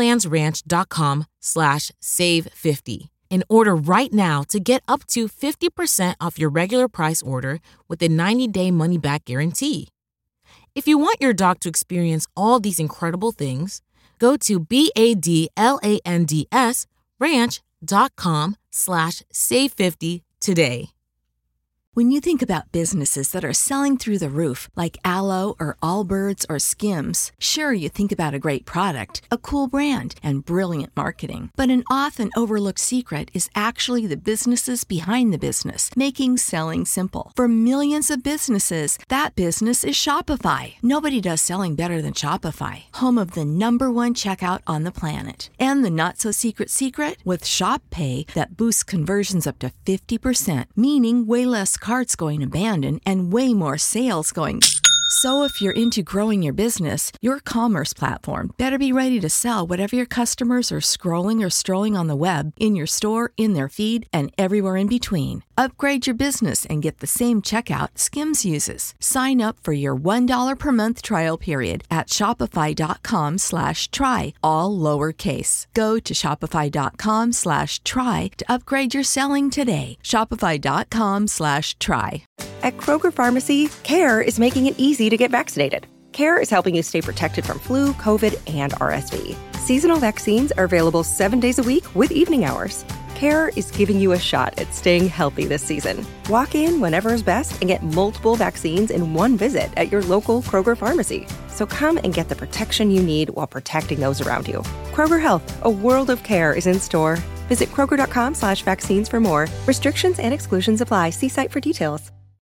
badlandsranch.com/save50 and order right now to get up to 50% off your regular price order with a 90-day money-back guarantee. If you want your dog to experience all these incredible things, go to badlandsranch.com/save50 today. When you think about businesses that are selling through the roof, like Aloe or Allbirds or Skims, sure, you think about a great product, a cool brand, and brilliant marketing. But an often overlooked secret is actually the businesses behind the business, making selling simple. For millions of businesses, that business is Shopify. Nobody does selling better than Shopify, home of the #1 checkout on the planet. And the not-so-secret secret? With Shop Pay that boosts conversions up to 50%, meaning way less carts going abandoned and way more sales going. So if you're into growing your business, your commerce platform better be ready to sell whatever your customers are scrolling or strolling on the web, in your store, in their feed, and everywhere in between. Upgrade your business and get the same checkout Skims uses. Sign up for your $1 per month trial period at shopify.com/try, all lowercase. Go to shopify.com/try to upgrade your selling today. Shopify.com/try. At Kroger Pharmacy, CARE is making it easy to get vaccinated. CARE is helping you stay protected from flu, COVID, and RSV. Seasonal vaccines are available 7 days a week with evening hours. CARE is giving you a shot at staying healthy this season. Walk in whenever is best and get multiple vaccines in one visit at your local Kroger Pharmacy. So come and get the protection you need while protecting those around you. Kroger Health, a world of care is in store. Visit Kroger.com/vaccines for more. Restrictions and exclusions apply. See site for details.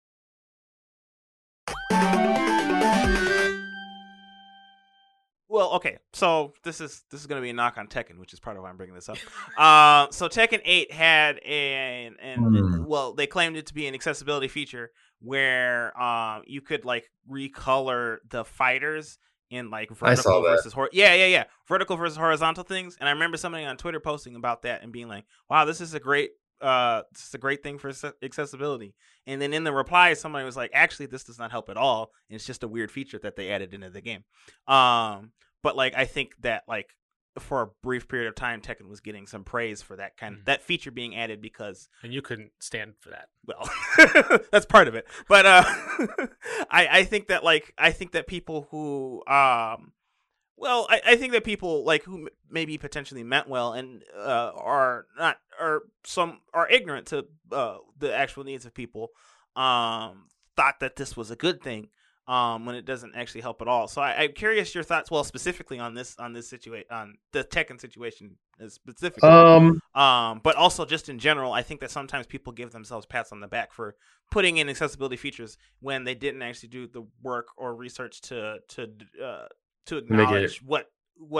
Well, okay, so this is going to be a knock on Tekken, which is part of why I'm bringing this up. So Tekken 8 had well, they claimed it to be an accessibility feature where you could like recolor the fighters in like vertical versus vertical versus horizontal things. And I remember somebody on Twitter posting about that and being like, "Wow, this is a great this is a great thing for accessibility. And then in the reply, somebody was like, actually, this does not help at all. And it's just a weird feature that they added into the game. But like, I think that like for a brief period of time, Tekken was getting some praise for that that feature being added because, and you couldn't stand for that. Well, that's part of it. But I think that people who well, I think that people like who maybe potentially meant well and are ignorant to the actual needs of people thought that this was a good thing when it doesn't actually help at all. So I'm curious your thoughts, well, specifically on this situation, on the Tekken situation specifically, but also just in general. I think that sometimes people give themselves pats on the back for putting in accessibility features when they didn't actually do the work or research to acknowledge what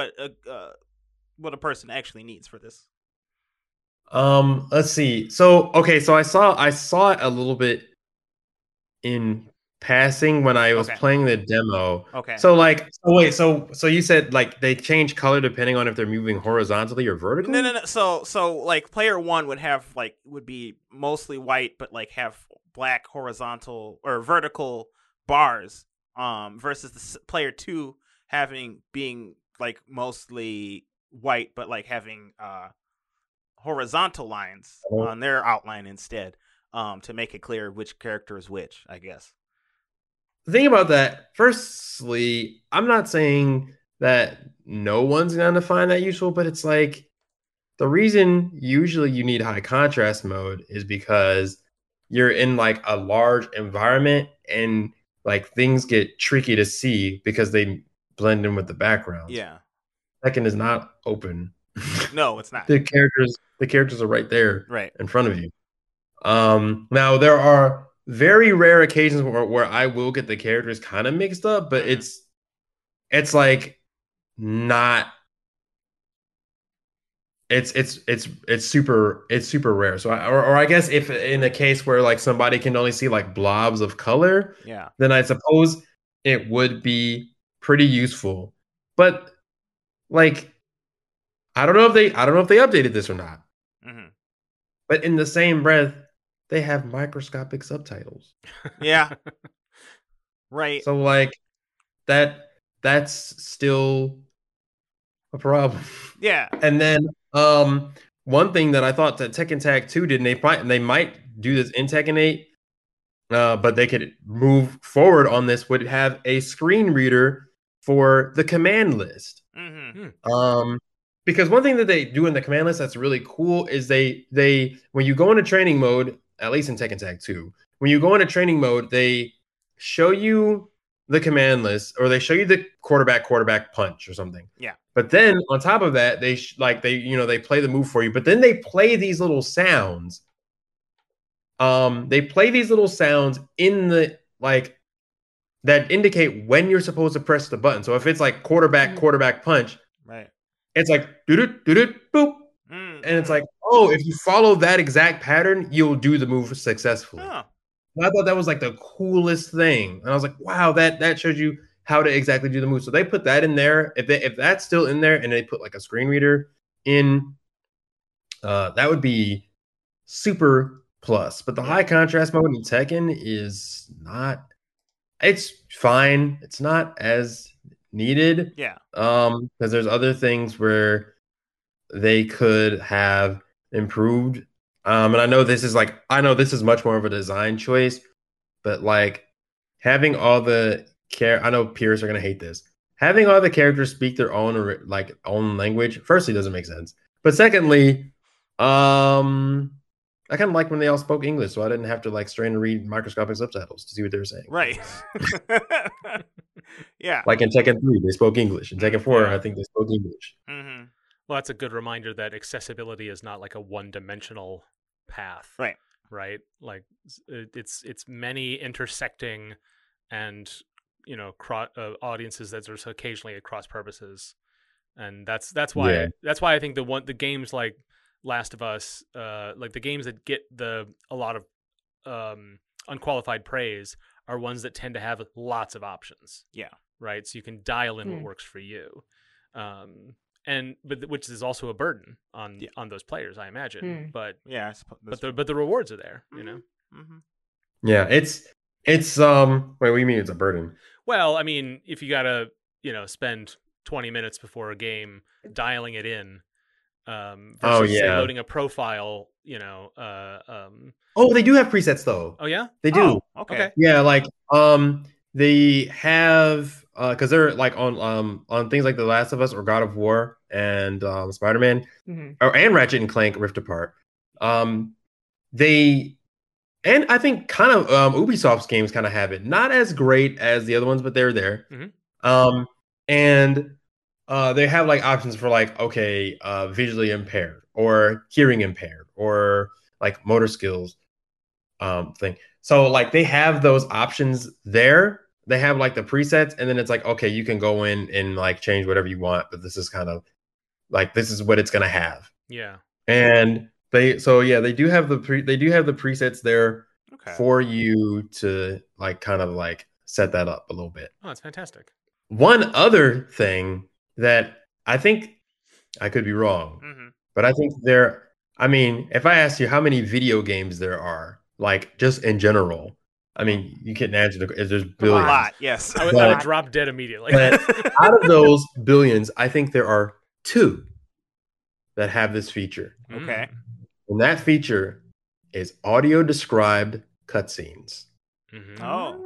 a person actually needs for this. Let's see. So I saw it a little bit in passing when I was playing the demo. Okay. So like, wait, so you said like they change color depending on if they're moving horizontally or vertically? No. So like player 1 would be mostly white, but like have black horizontal or vertical bars. Versus the player 2 being like mostly white, but like having horizontal lines on their outline instead, to make it clear which character is which, I guess. The thing about that, firstly, I'm not saying that no one's gonna find that useful, but it's like the reason usually you need high contrast mode is because you're in like a large environment and like things get tricky to see because they blend in with the background. Yeah. Tekken is not open. No, it's not. The characters are right there, right in front of you. Now there are very rare occasions where I will get the characters kind of mixed up, but it's like not. It's super rare. So I guess if in a case where like somebody can only see like blobs of color, then I suppose it would be pretty useful. But like, I don't know if they updated this or not. Mm-hmm. But in the same breath, they have microscopic subtitles. Yeah. Right. So like that's still a problem. Yeah. And then one thing that I thought that Tekken Tag 2 did, and they might do this in Tekken 8, but they could move forward on this, would have a screen reader for the command list. Mm-hmm. Because one thing that they do in the command list that's really cool is they when you go into training mode, at least in Tekken Tag 2, when you go into training mode, they show you the command list, or they show you the quarterback punch or something. Yeah. But then on top of that, they play the move for you, but then they play these little sounds. They play these little sounds in the like that indicate when you're supposed to press the button. So if it's like quarterback punch, right, it's like doo-doo, boop. And it's like, oh, if you follow that exact pattern, you'll do the move successfully. Oh. And I thought that was like the coolest thing. And I was like, wow, that shows you how to exactly do the move. So they put that in there. If that's still in there and they put like a screen reader in, that would be super plus. But the high contrast mode in Tekken is not, it's fine. It's not as needed. Yeah. Because there's other things where they could have improved. And I know this is much more of a design choice, but like having all the I know peers are gonna hate this. Having all the characters speak their own language, firstly, doesn't make sense. But secondly, I kind of like when they all spoke English, so I didn't have to like strain to read microscopic subtitles to see what they were saying. Right. Yeah. Like in Tekken 3, they spoke English. In Tekken 4, I think they spoke English. Mm-hmm. Well, that's a good reminder that accessibility is not like a one-dimensional path. Right. Right. Like it's many intersecting and audiences that are occasionally at cross purposes, and that's why I think the games like Last of Us, like the games that get a lot of unqualified praise are ones that tend to have lots of options. Yeah. Right. So you can dial in what works for you. but which is also a burden on those players, I imagine. But Yeah, I suppose but the rewards are there, you know. Yeah, it's wait, what do you mean it's a burden? Well, I mean, if you gotta spend 20 minutes before a game dialing it in, versus say loading a profile, Oh, they do have presets though. Oh yeah, they do. Oh, okay. Yeah, like they have because they're like on things like The Last of Us or God of War and Spider-Man and Ratchet and Clank Rift Apart. They and I think kind of Ubisoft's games kind of have it. Not as great as the other ones, but they're there. And they have like options for like visually impaired or hearing impaired or like motor skills thing. So like they have those options there. They have like the presets, and then it's like, okay, you can go in and like change whatever you want, but this is kind of like this is what it's gonna have. Yeah. And they do have the presets there for you to like kind of like set that up a little bit. Oh, that's fantastic. One other thing that I think I could be wrong, but I think if I ask you how many video games there are, like just in general, I mean, you can answer there's billions. A lot, yes. I would drop dead immediately. But out of those billions, I think there are 2 that have this feature. Okay. And that feature is audio described cutscenes. Oh.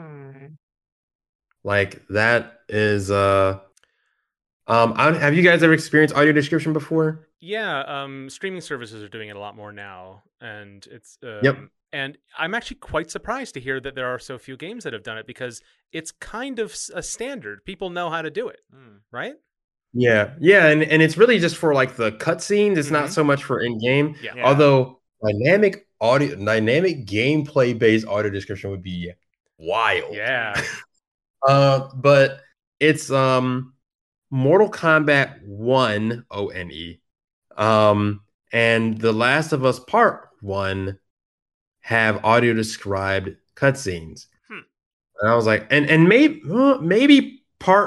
Like that is have you guys ever experienced audio description before? Yeah, streaming services are doing it a lot more now, and it's Yep. And I'm actually quite surprised to hear that there are so few games that have done it, because it's kind of a standard. People know how to do it, right? Yeah, and it's really just for like the cutscenes. It's not so much for in-game. Yeah. Although dynamic gameplay based audio description would be wild. Yeah. But it's Mortal Kombat 1 ONE. And The Last of Us Part 1 have audio described cutscenes. And I was like, and maybe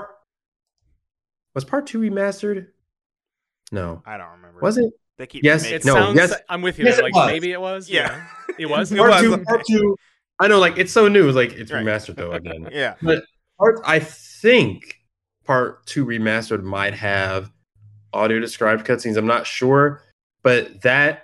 was part 2 remastered? No. I don't remember. Was it? They keep yes. making- It sounds. Yes. I'm with you. Yes, there. it Like was. maybe it was. Yeah. It was. Part two. I know, like it's so new. It's like it's remastered though again. Yeah. But I think part 2 remastered might have audio described cutscenes. I'm not sure, but that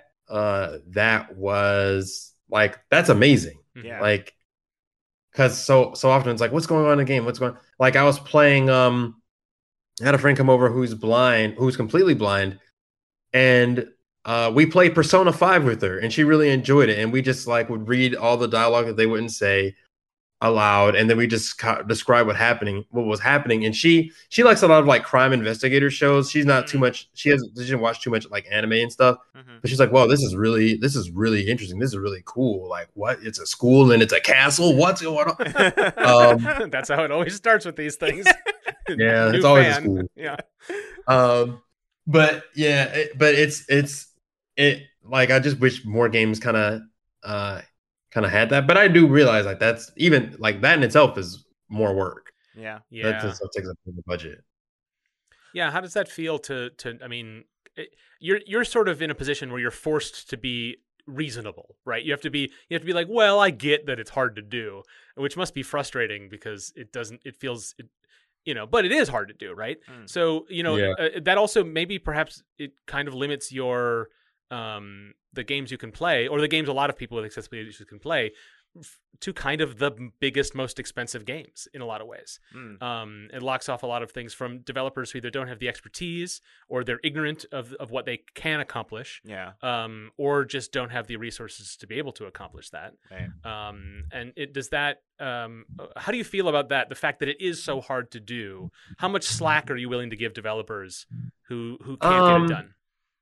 was like that's amazing. Yeah. Like, because so often it's like, what's going on in the game? What's going? Like I was playing. I had a friend come over who's completely blind, and we played Persona 5 with her, and she really enjoyed it. And we just like would read all the dialogue that they wouldn't say aloud, and then we just describe what was happening. And she likes a lot of like crime investigator shows. She's not too much. She didn't watch too much like anime and stuff. But she's like, "Whoa, this is really interesting. This is really cool. Like, what? It's a school and it's a castle. What's going on?" That's how it always starts with these things. Yeah, New it's always a fan. school. Yeah. But yeah, it's like I just wish more games kind of had that. But I do realize like that's even like that in itself is more work. Yeah. That just takes up the budget. Yeah. How does that feel to? I mean, you're sort of in a position where you're forced to be reasonable, right? You have to be like, well, I get that it's hard to do, which must be frustrating because it feels. But it is hard to do, right? So, that also maybe perhaps it kind of limits your the games you can play, or the games a lot of people with accessibility issues can play, to kind of the biggest, most expensive games in a lot of ways. It locks off a lot of things from developers who either don't have the expertise or they're ignorant of what they can accomplish, or just don't have the resources to be able to accomplish that. Right. And does that, how do you feel about that? The fact that it is so hard to do, how much slack are you willing to give developers who can't get it done?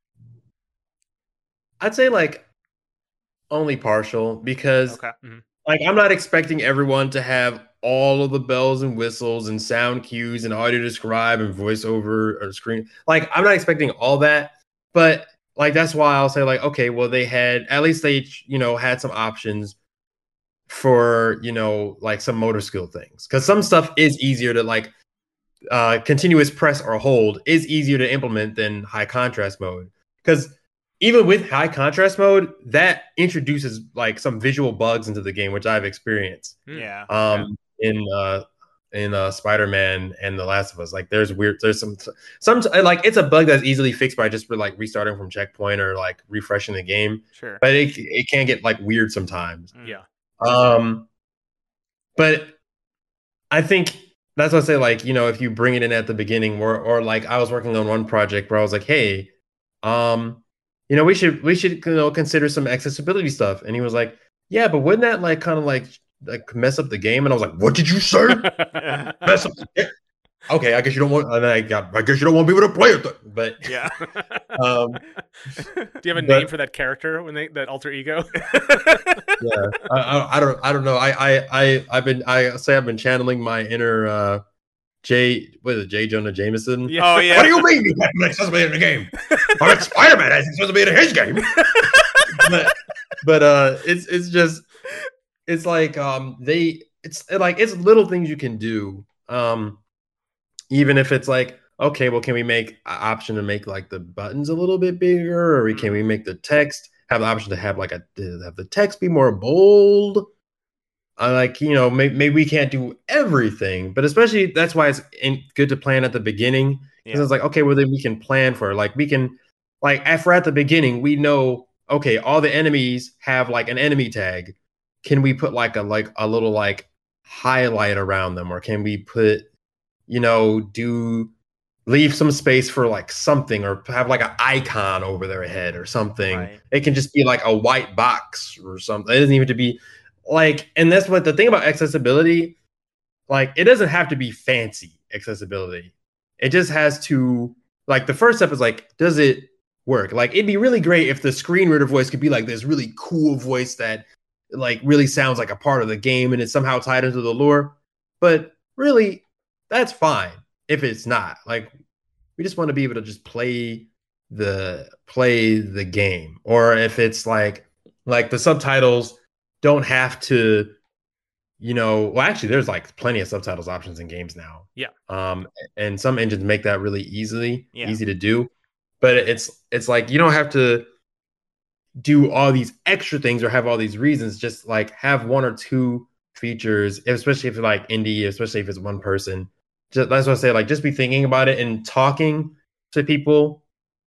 I'd say like only partial, because like I'm not expecting everyone to have all of the bells and whistles and sound cues and audio describe and voiceover or screen. Like I'm not expecting all that, but like that's why I'll say like, okay, well they had had some options for like some motor skill things, because some stuff is easier to like continuous press or hold is easier to implement than high contrast mode. Because even with high contrast mode, that introduces like some visual bugs into the game, which I've experienced. Yeah. In Spider-Man and The Last of Us, like there's some like it's a bug that's easily fixed by just like restarting from checkpoint or like refreshing the game. Sure. But it can get like weird sometimes. Yeah. But I think that's what I say, like, you know, if you bring it in at the beginning or like I was working on one project where I was like, hey, you know, we should you know, consider some accessibility stuff. And he was like, yeah, but wouldn't that like kind of like mess up the game? And I was like, what did you say? Mess up the game? Okay, I guess you don't want. And I guess you don't want people to play it. But yeah. Do you have a name for that character when that alter ego? Yeah, I don't know. I've been channeling my inner J Jonah Jameson. Yeah. Oh yeah. What do you mean you can't make accessibility in the game? I'm like Spider-Man. I think supposed to be in his game. but it's like it's little things you can do. Even if it's like, okay, well, can we make an option to make like the buttons a little bit bigger, or can we make the text have the option to have like have the text be more bold? Like, you know, maybe we can't do everything, but especially that's why it's good to plan at the beginning, because it's like, okay, well then we can plan for like we can like if we're at the beginning, we know, okay, all the enemies have like an enemy tag. Can we put like a little like highlight around them, or can we put, you know, leave some space for like something, or have like an icon over their head or something. Right. It can just be like a white box or something. It doesn't even have to be like, and that's what the thing about accessibility, like it doesn't have to be fancy accessibility. It just has to, like, the first step is like, does it work? Like, it'd be really great if the screen reader voice could be like this really cool voice that like really sounds like a part of the game and it's somehow tied into the lore. But really, that's fine if it's not. Like, we just want to be able to just play the game. Or if it's like the subtitles don't have to, you know, well, actually there's like plenty of subtitles options in games now. Yeah. And some engines make that really easy to do. But it's like you don't have to do all these extra things or have all these reasons. Just like have one or two features, especially if you're like indie, especially if it's one person. That's what I say, like just be thinking about it and talking to people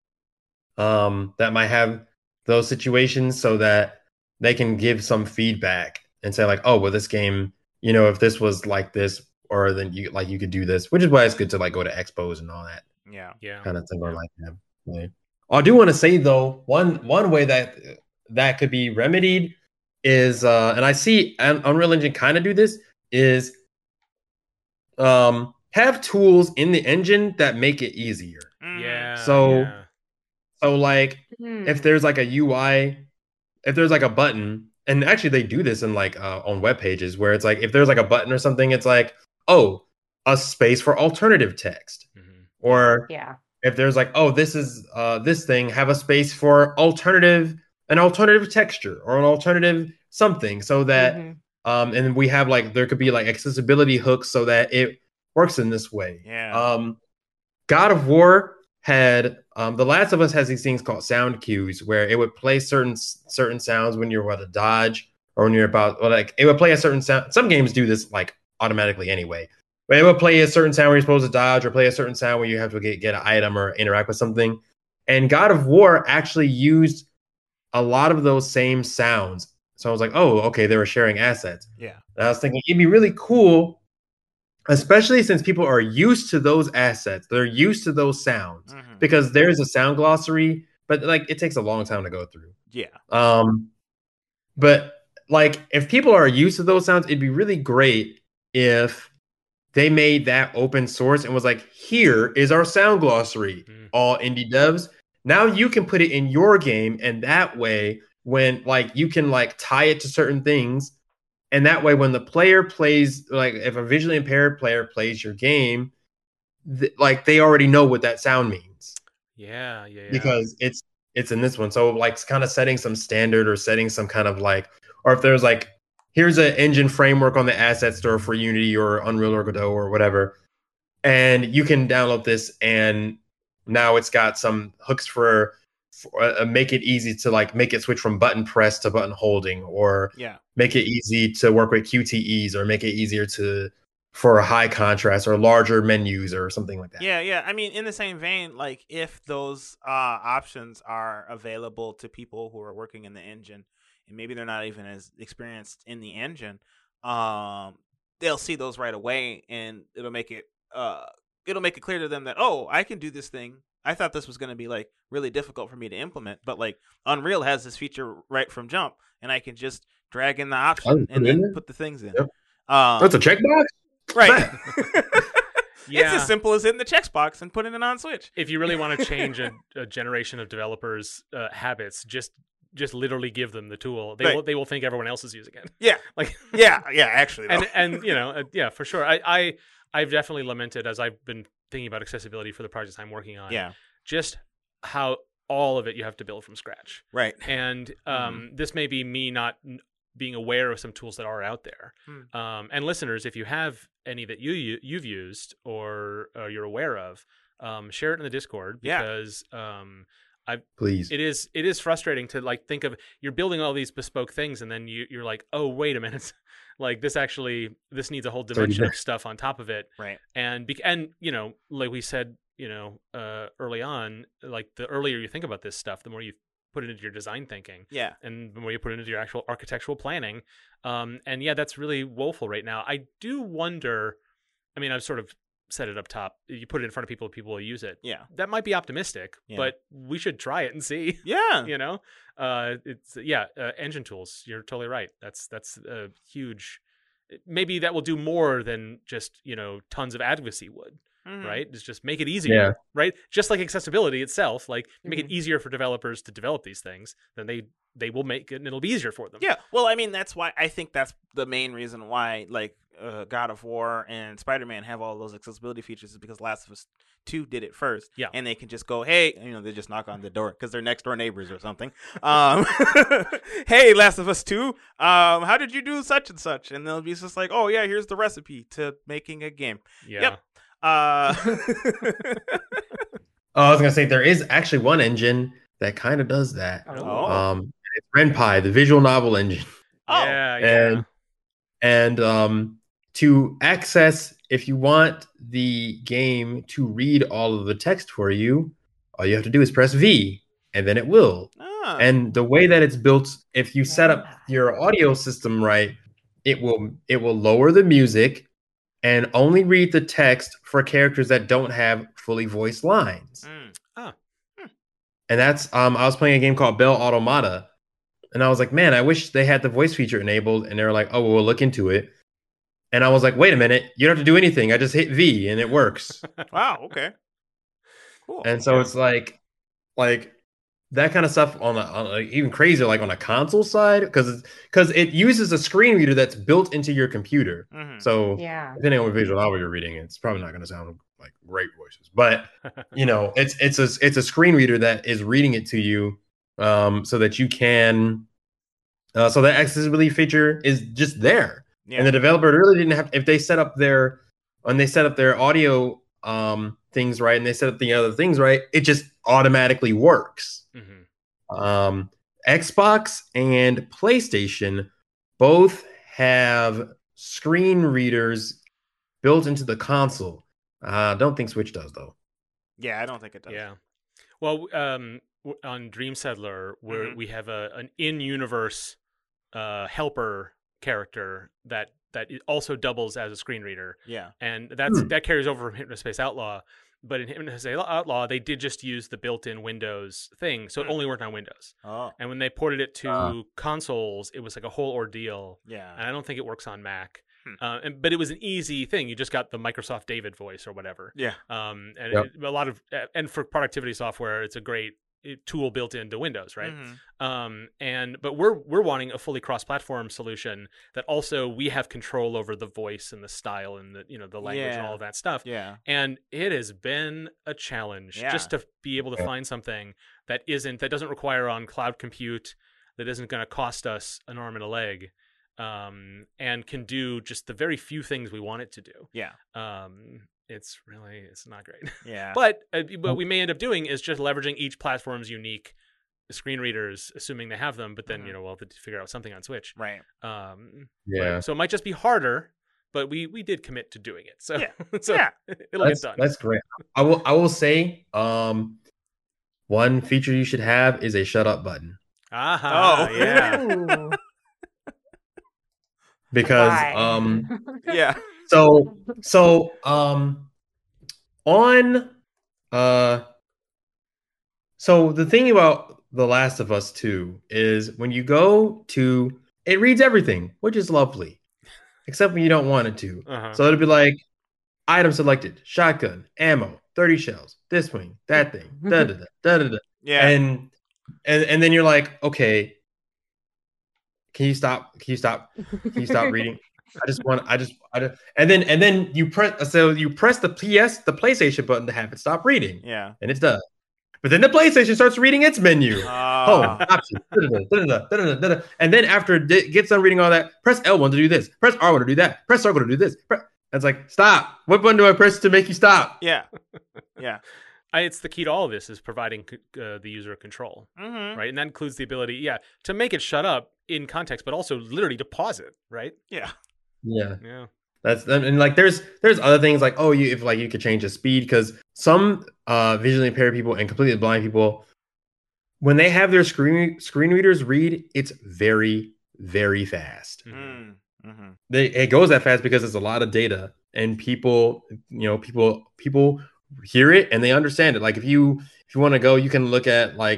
that might have those situations, so that they can give some feedback and say like, oh, well, this game, you know, if this was like this, or then you could do this, which is why it's good to like go to expos and all that. Yeah. Kind of thing, or like that. Yeah. I do want to say though, one way that could be remedied is, and I see Unreal Engine kind of do this, is have tools in the engine that make it easier. Yeah. So like if there's like a UI, if there's like a button, and actually they do this in like on web pages where it's like if there's like a button or something, it's like, oh, a space for alternative text. Or if there's like, oh, this is this thing, have a space for an alternative texture or an alternative something, so that and we have like, there could be like accessibility hooks so that it works in this way. God of War had The Last of Us has these things called sound cues, where it would play certain sounds when you're about to dodge, or when you're about, or like it would play a certain sound. Some games do this like automatically anyway, but it would play a certain sound where you're supposed to dodge, or play a certain sound where you have to get an item or interact with something. And God of War actually used a lot of those same sounds. So I was like, oh, okay, they were sharing assets. Yeah. And I was thinking it'd be really cool, especially since people are used to those assets. They're used to those sounds, because there's a sound glossary, but like it takes a long time to go through. Yeah. But like if people are used to those sounds, it'd be really great if they made that open source and was like, here is our sound glossary, all indie devs. Now you can put it in your game, and that way when like you can like tie it to certain things. And that way, when the player plays, like if a visually impaired player plays your game, like they already know what that sound means. Yeah. Because it's in this one. So like kind of setting some standard, or setting some kind of like, or if there's like, here's an engine framework on the asset store for Unity or Unreal or Godot or whatever. and you can download this, and now it's got some hooks for make it easy to like make it switch from button press to button holding, or Yeah. make it easy to work with QTEs, or make it easier for a high contrast or larger menus or something like that. Yeah. I mean, in the same vein, like if those options are available to people who are working in the engine, and maybe they're not even as experienced in the engine, they'll see those right away, and it'll make it clear to them that, oh, I can do this thing. I thought this was going to be like really difficult for me to implement, but like Unreal has this feature right from jump, and I can just drag in the option and then put the things in. Yep. That's a checkbox, right? Yeah. It's as simple as hitting the checkbox and putting it on Switch. If you really want to change a generation of developers' habits, just literally give them the tool. They will think everyone else is using it. Yeah, like yeah, actually, though. and yeah, for sure. I've definitely lamented as I've been thinking about accessibility for the projects I'm working on. Yeah, just how all of it you have to build from scratch. Right. And this may be me not being aware of some tools that are out there. And listeners, if you have any that you've used or you're aware of, share it in the Discord, because please. It is frustrating to like think of, you're building all these bespoke things, and then you're like, oh, wait a minute, like this needs a whole dimension of stuff on top of it. Right. And like we said, early on, like the earlier you think about this stuff, the more you put it into your design thinking. Yeah. And the more you put it into your actual architectural planning. And yeah, that's really woeful right now. I do wonder, I mean, I've sort of set it up top. You put it in front of people will use it. Yeah. That might be optimistic, Yeah. but we should try it and see. Yeah. Engine tools. You're totally right. That's a huge, maybe that will do more than just, tons of advocacy would. Right? It's just make it easier, right? Just like accessibility itself, like make it easier for developers to develop these things, then they will make it and it'll be easier for them. Yeah. Well, I mean, that's why I think that's the main reason why like God of War and Spider-Man have all those accessibility features, is because Last of Us 2 did it first. Yeah. And they can just go, hey, they just knock on the door because they're next door neighbors or something. Hey, Last of Us 2, how did you do such and such? And they'll be just like, oh yeah, here's the recipe to making a game. Yeah. Yep. I was gonna say there is actually one engine that kind of does that. Oh. It's RenPy, the visual novel engine. Oh. Yeah. And to access, if you want the game to read all of the text for you, all you have to do is press V, and then it will. Ah. And the way that it's built, if you set up your audio system right, it will lower the music and only read the text for characters that don't have fully voiced lines. And that's I was playing a game called Bell Automata, and I was like, man, I wish they had the voice feature enabled. And they were like, oh, well, we'll look into it. And I was like, wait a minute, you don't have to do anything. I just hit V and it works. Wow. Okay. Cool. And so it's like that kind of stuff on even crazier, like on a console side, because it uses a screen reader that's built into your computer. So depending on what visual novel you're reading, it's probably not going to sound like great voices, but it's a screen reader that is reading it to you, so that you can, so that accessibility feature is just there. Yeah. And the developer really didn't have, if they set up their audio things right and they set up the other things right, it just automatically works. Xbox and PlayStation both have screen readers built into the console. Don't think Switch does though. Yeah, I don't think it does. Yeah. Well, on Dream Settler, where we have an in-universe helper character that also doubles as a screen reader. Yeah. And that carries over from Hypnospace Outlaw. But in Hypnospace Outlaw, they did just use the built-in Windows thing, so it only worked on Windows. Oh. And when they ported it to consoles, it was like a whole ordeal. Yeah. And I don't think it works on Mac. But it was an easy thing. You just got the Microsoft David voice or whatever. Yeah. And for productivity software, it's a great tool built into Windows, right? But we're wanting a fully cross-platform solution that also we have control over the voice and the style and the language and all of that stuff. Yeah. And it has been a challenge just to be able to find something that doesn't require on cloud compute, that isn't going to cost us an arm and a leg, and can do just the very few things we want it to do. Yeah. it's not great. Yeah. But what we may end up doing is just leveraging each platform's unique screen readers, assuming they have them. But then we'll have to figure out something on Switch. Right. Yeah. So it might just be harder, but we did commit to doing it. So Yeah. so Yeah. it'll get done. That's great. I will say, one feature you should have is a shut up button. Aha. Oh. Yeah. Ooh. Because Why? Yeah. so on so the thing about The Last of Us 2 is when you go to it reads everything, which is lovely, except when you don't want it to. Uh-huh. So it'll be like item selected, shotgun, ammo, 30 shells, this wing, that thing, da da da da da da. Yeah. And then you're like, okay, can you stop reading? And then you press the PlayStation button to have it stop reading. Yeah. And it's done. But then the PlayStation starts reading its menu. Oh. Option. Da-da-da. And then after it gets done reading all that, press L1 to do this. Press R1 to do that. Press circle to do this. It's like, stop. What button do I press to make you stop? Yeah. Yeah. It's the key to all of this is providing the user control, Mm-hmm. right? And that includes the ability, to make it shut up in context, but also literally to pause it, right? Yeah. Yeah. Yeah. And like there's other things like you could change the speed, because some visually impaired people and completely blind people, when they have their screen readers read, it's very, very fast. Mm-hmm. It goes that fast because there's a lot of data, and people hear it and they understand it. Like if you want to go, you can look at like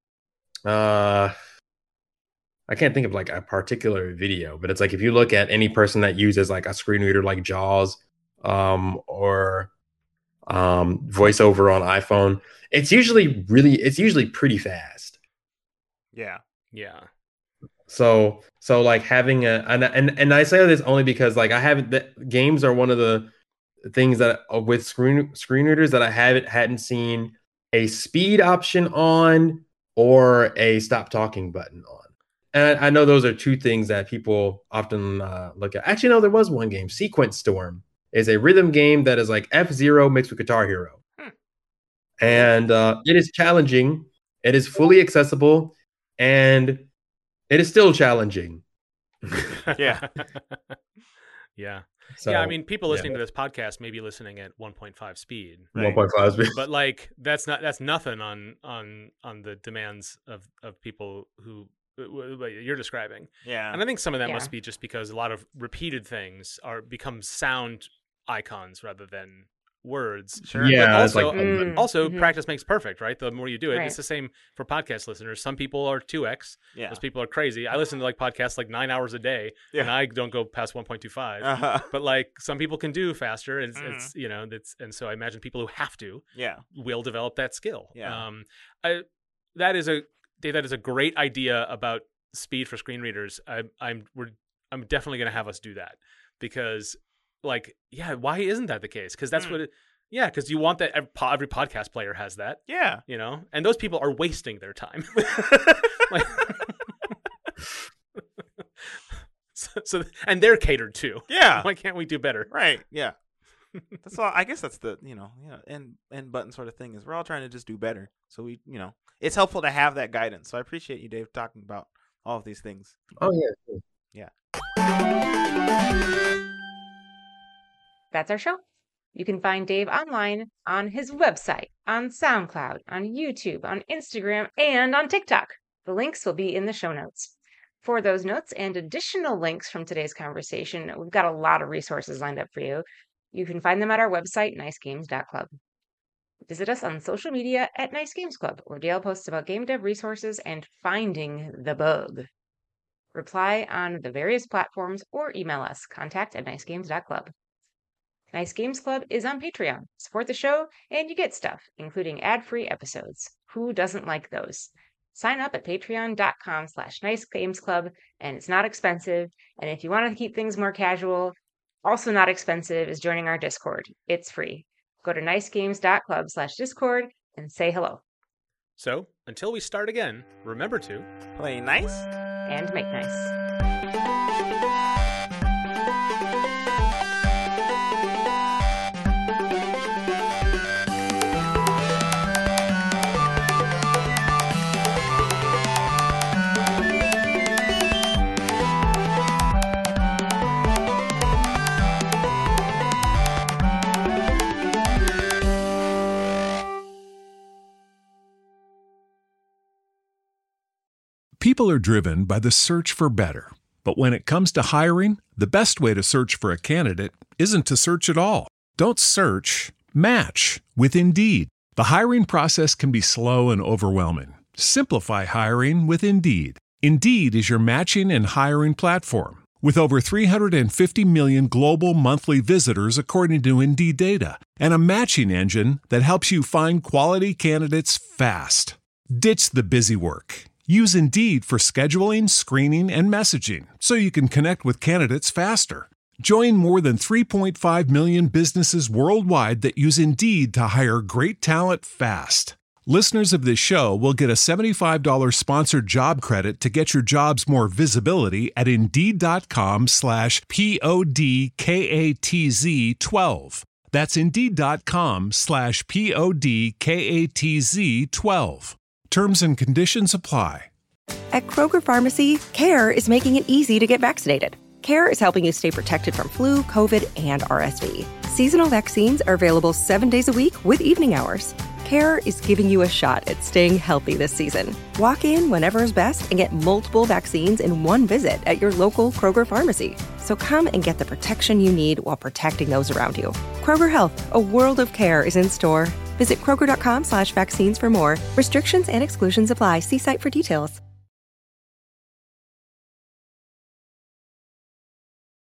I can't think of like a particular video, but it's like if you look at any person that uses like a screen reader like JAWS or VoiceOver on iPhone, it's usually pretty fast. Yeah. Yeah. So like having and I say this only because like games are one of the things that with screen readers that I hadn't seen a speed option on or a stop talking button on. And I know those are two things that people often look at. Actually, no, there was one game, Sequence Storm, is a rhythm game that is like F-Zero mixed with Guitar Hero. And it is challenging. It is fully accessible, and it is still challenging. Yeah. Yeah. So, I mean, people listening to this podcast may be listening at 1.5 speed, Right. 1.5 speed. but like that's nothing on the demands of people who you're describing. Yeah. And I think some of that Yeah. must be just because a lot of repeated things become sound icons rather than words. Sure. Yeah, But it's like also Mhm. practice makes perfect, right? The more you do it, Right. it's the same for podcast listeners. Some people are 2x. Yeah. Those people are crazy. I listen to like podcasts like 9 hours a day, Yeah. and I don't go past 1.25. Uh-huh. But like some people can do faster, and Mhm. it's and so I imagine people who have to Yeah. will develop that skill. Yeah. That is a great idea about speed for screen readers. I'm definitely going to have us do that because, like, why isn't that the case? Because that's what. Because you want that. Every podcast player has that. Yeah. And those people are wasting their time. Like, so and they're catered to. Yeah. Why can't we do better? Right. Yeah. That's all. I guess that's the end button sort of thing is we're all trying to just do better. So we it's helpful to have that guidance. So I appreciate you, Dave, talking about all of these things. Oh yeah. That's our show. You can find Dave online on his website, on SoundCloud, on YouTube, on Instagram, and on TikTok. The links will be in the show notes. For those notes and additional links from today's conversation, we've got a lot of resources lined up for you. You can find them at our website, nicegames.club. Visit us on social media at Nice Games Club, where Dale posts about game dev resources and finding the bug. Reply on the various platforms or email us, contact@nicegames.club. Nice Games Club is on Patreon. Support the show and you get stuff, including ad-free episodes. Who doesn't like those? Sign up at patreon.com/nicegamesclub, and it's not expensive. And if you want to keep things more casual, also not expensive is joining our Discord. It's free. Go to nicegames.club/Discord and say hello. So until we start again, remember to Play nice. And make nice. People are driven by the search for better. But when it comes to hiring, the best way to search for a candidate isn't to search at all. Don't search, match with Indeed. The hiring process can be slow and overwhelming. Simplify hiring with Indeed. Indeed is your matching and hiring platform. With over 350 million global monthly visitors according to Indeed data, and a matching engine that helps you find quality candidates fast. Ditch the busy work. Use Indeed for scheduling, screening, and messaging so you can connect with candidates faster. Join more than 3.5 million businesses worldwide that use Indeed to hire great talent fast. Listeners of this show will get a $75 sponsored job credit to get your jobs more visibility at Indeed.com/PODKATZ12. That's Indeed.com/PODKATZ12. Terms and conditions apply. At Kroger Pharmacy, CARE is making it easy to get vaccinated. CARE is helping you stay protected from flu, COVID, and RSV. Seasonal vaccines are available 7 days a week with evening hours. CARE is giving you a shot at staying healthy this season. Walk in whenever is best and get multiple vaccines in one visit at your local Kroger Pharmacy. So come and get the protection you need while protecting those around you. Kroger Health, a world of care, is in store. Visit Kroger.com/vaccines for more. Restrictions and exclusions apply. See site for details.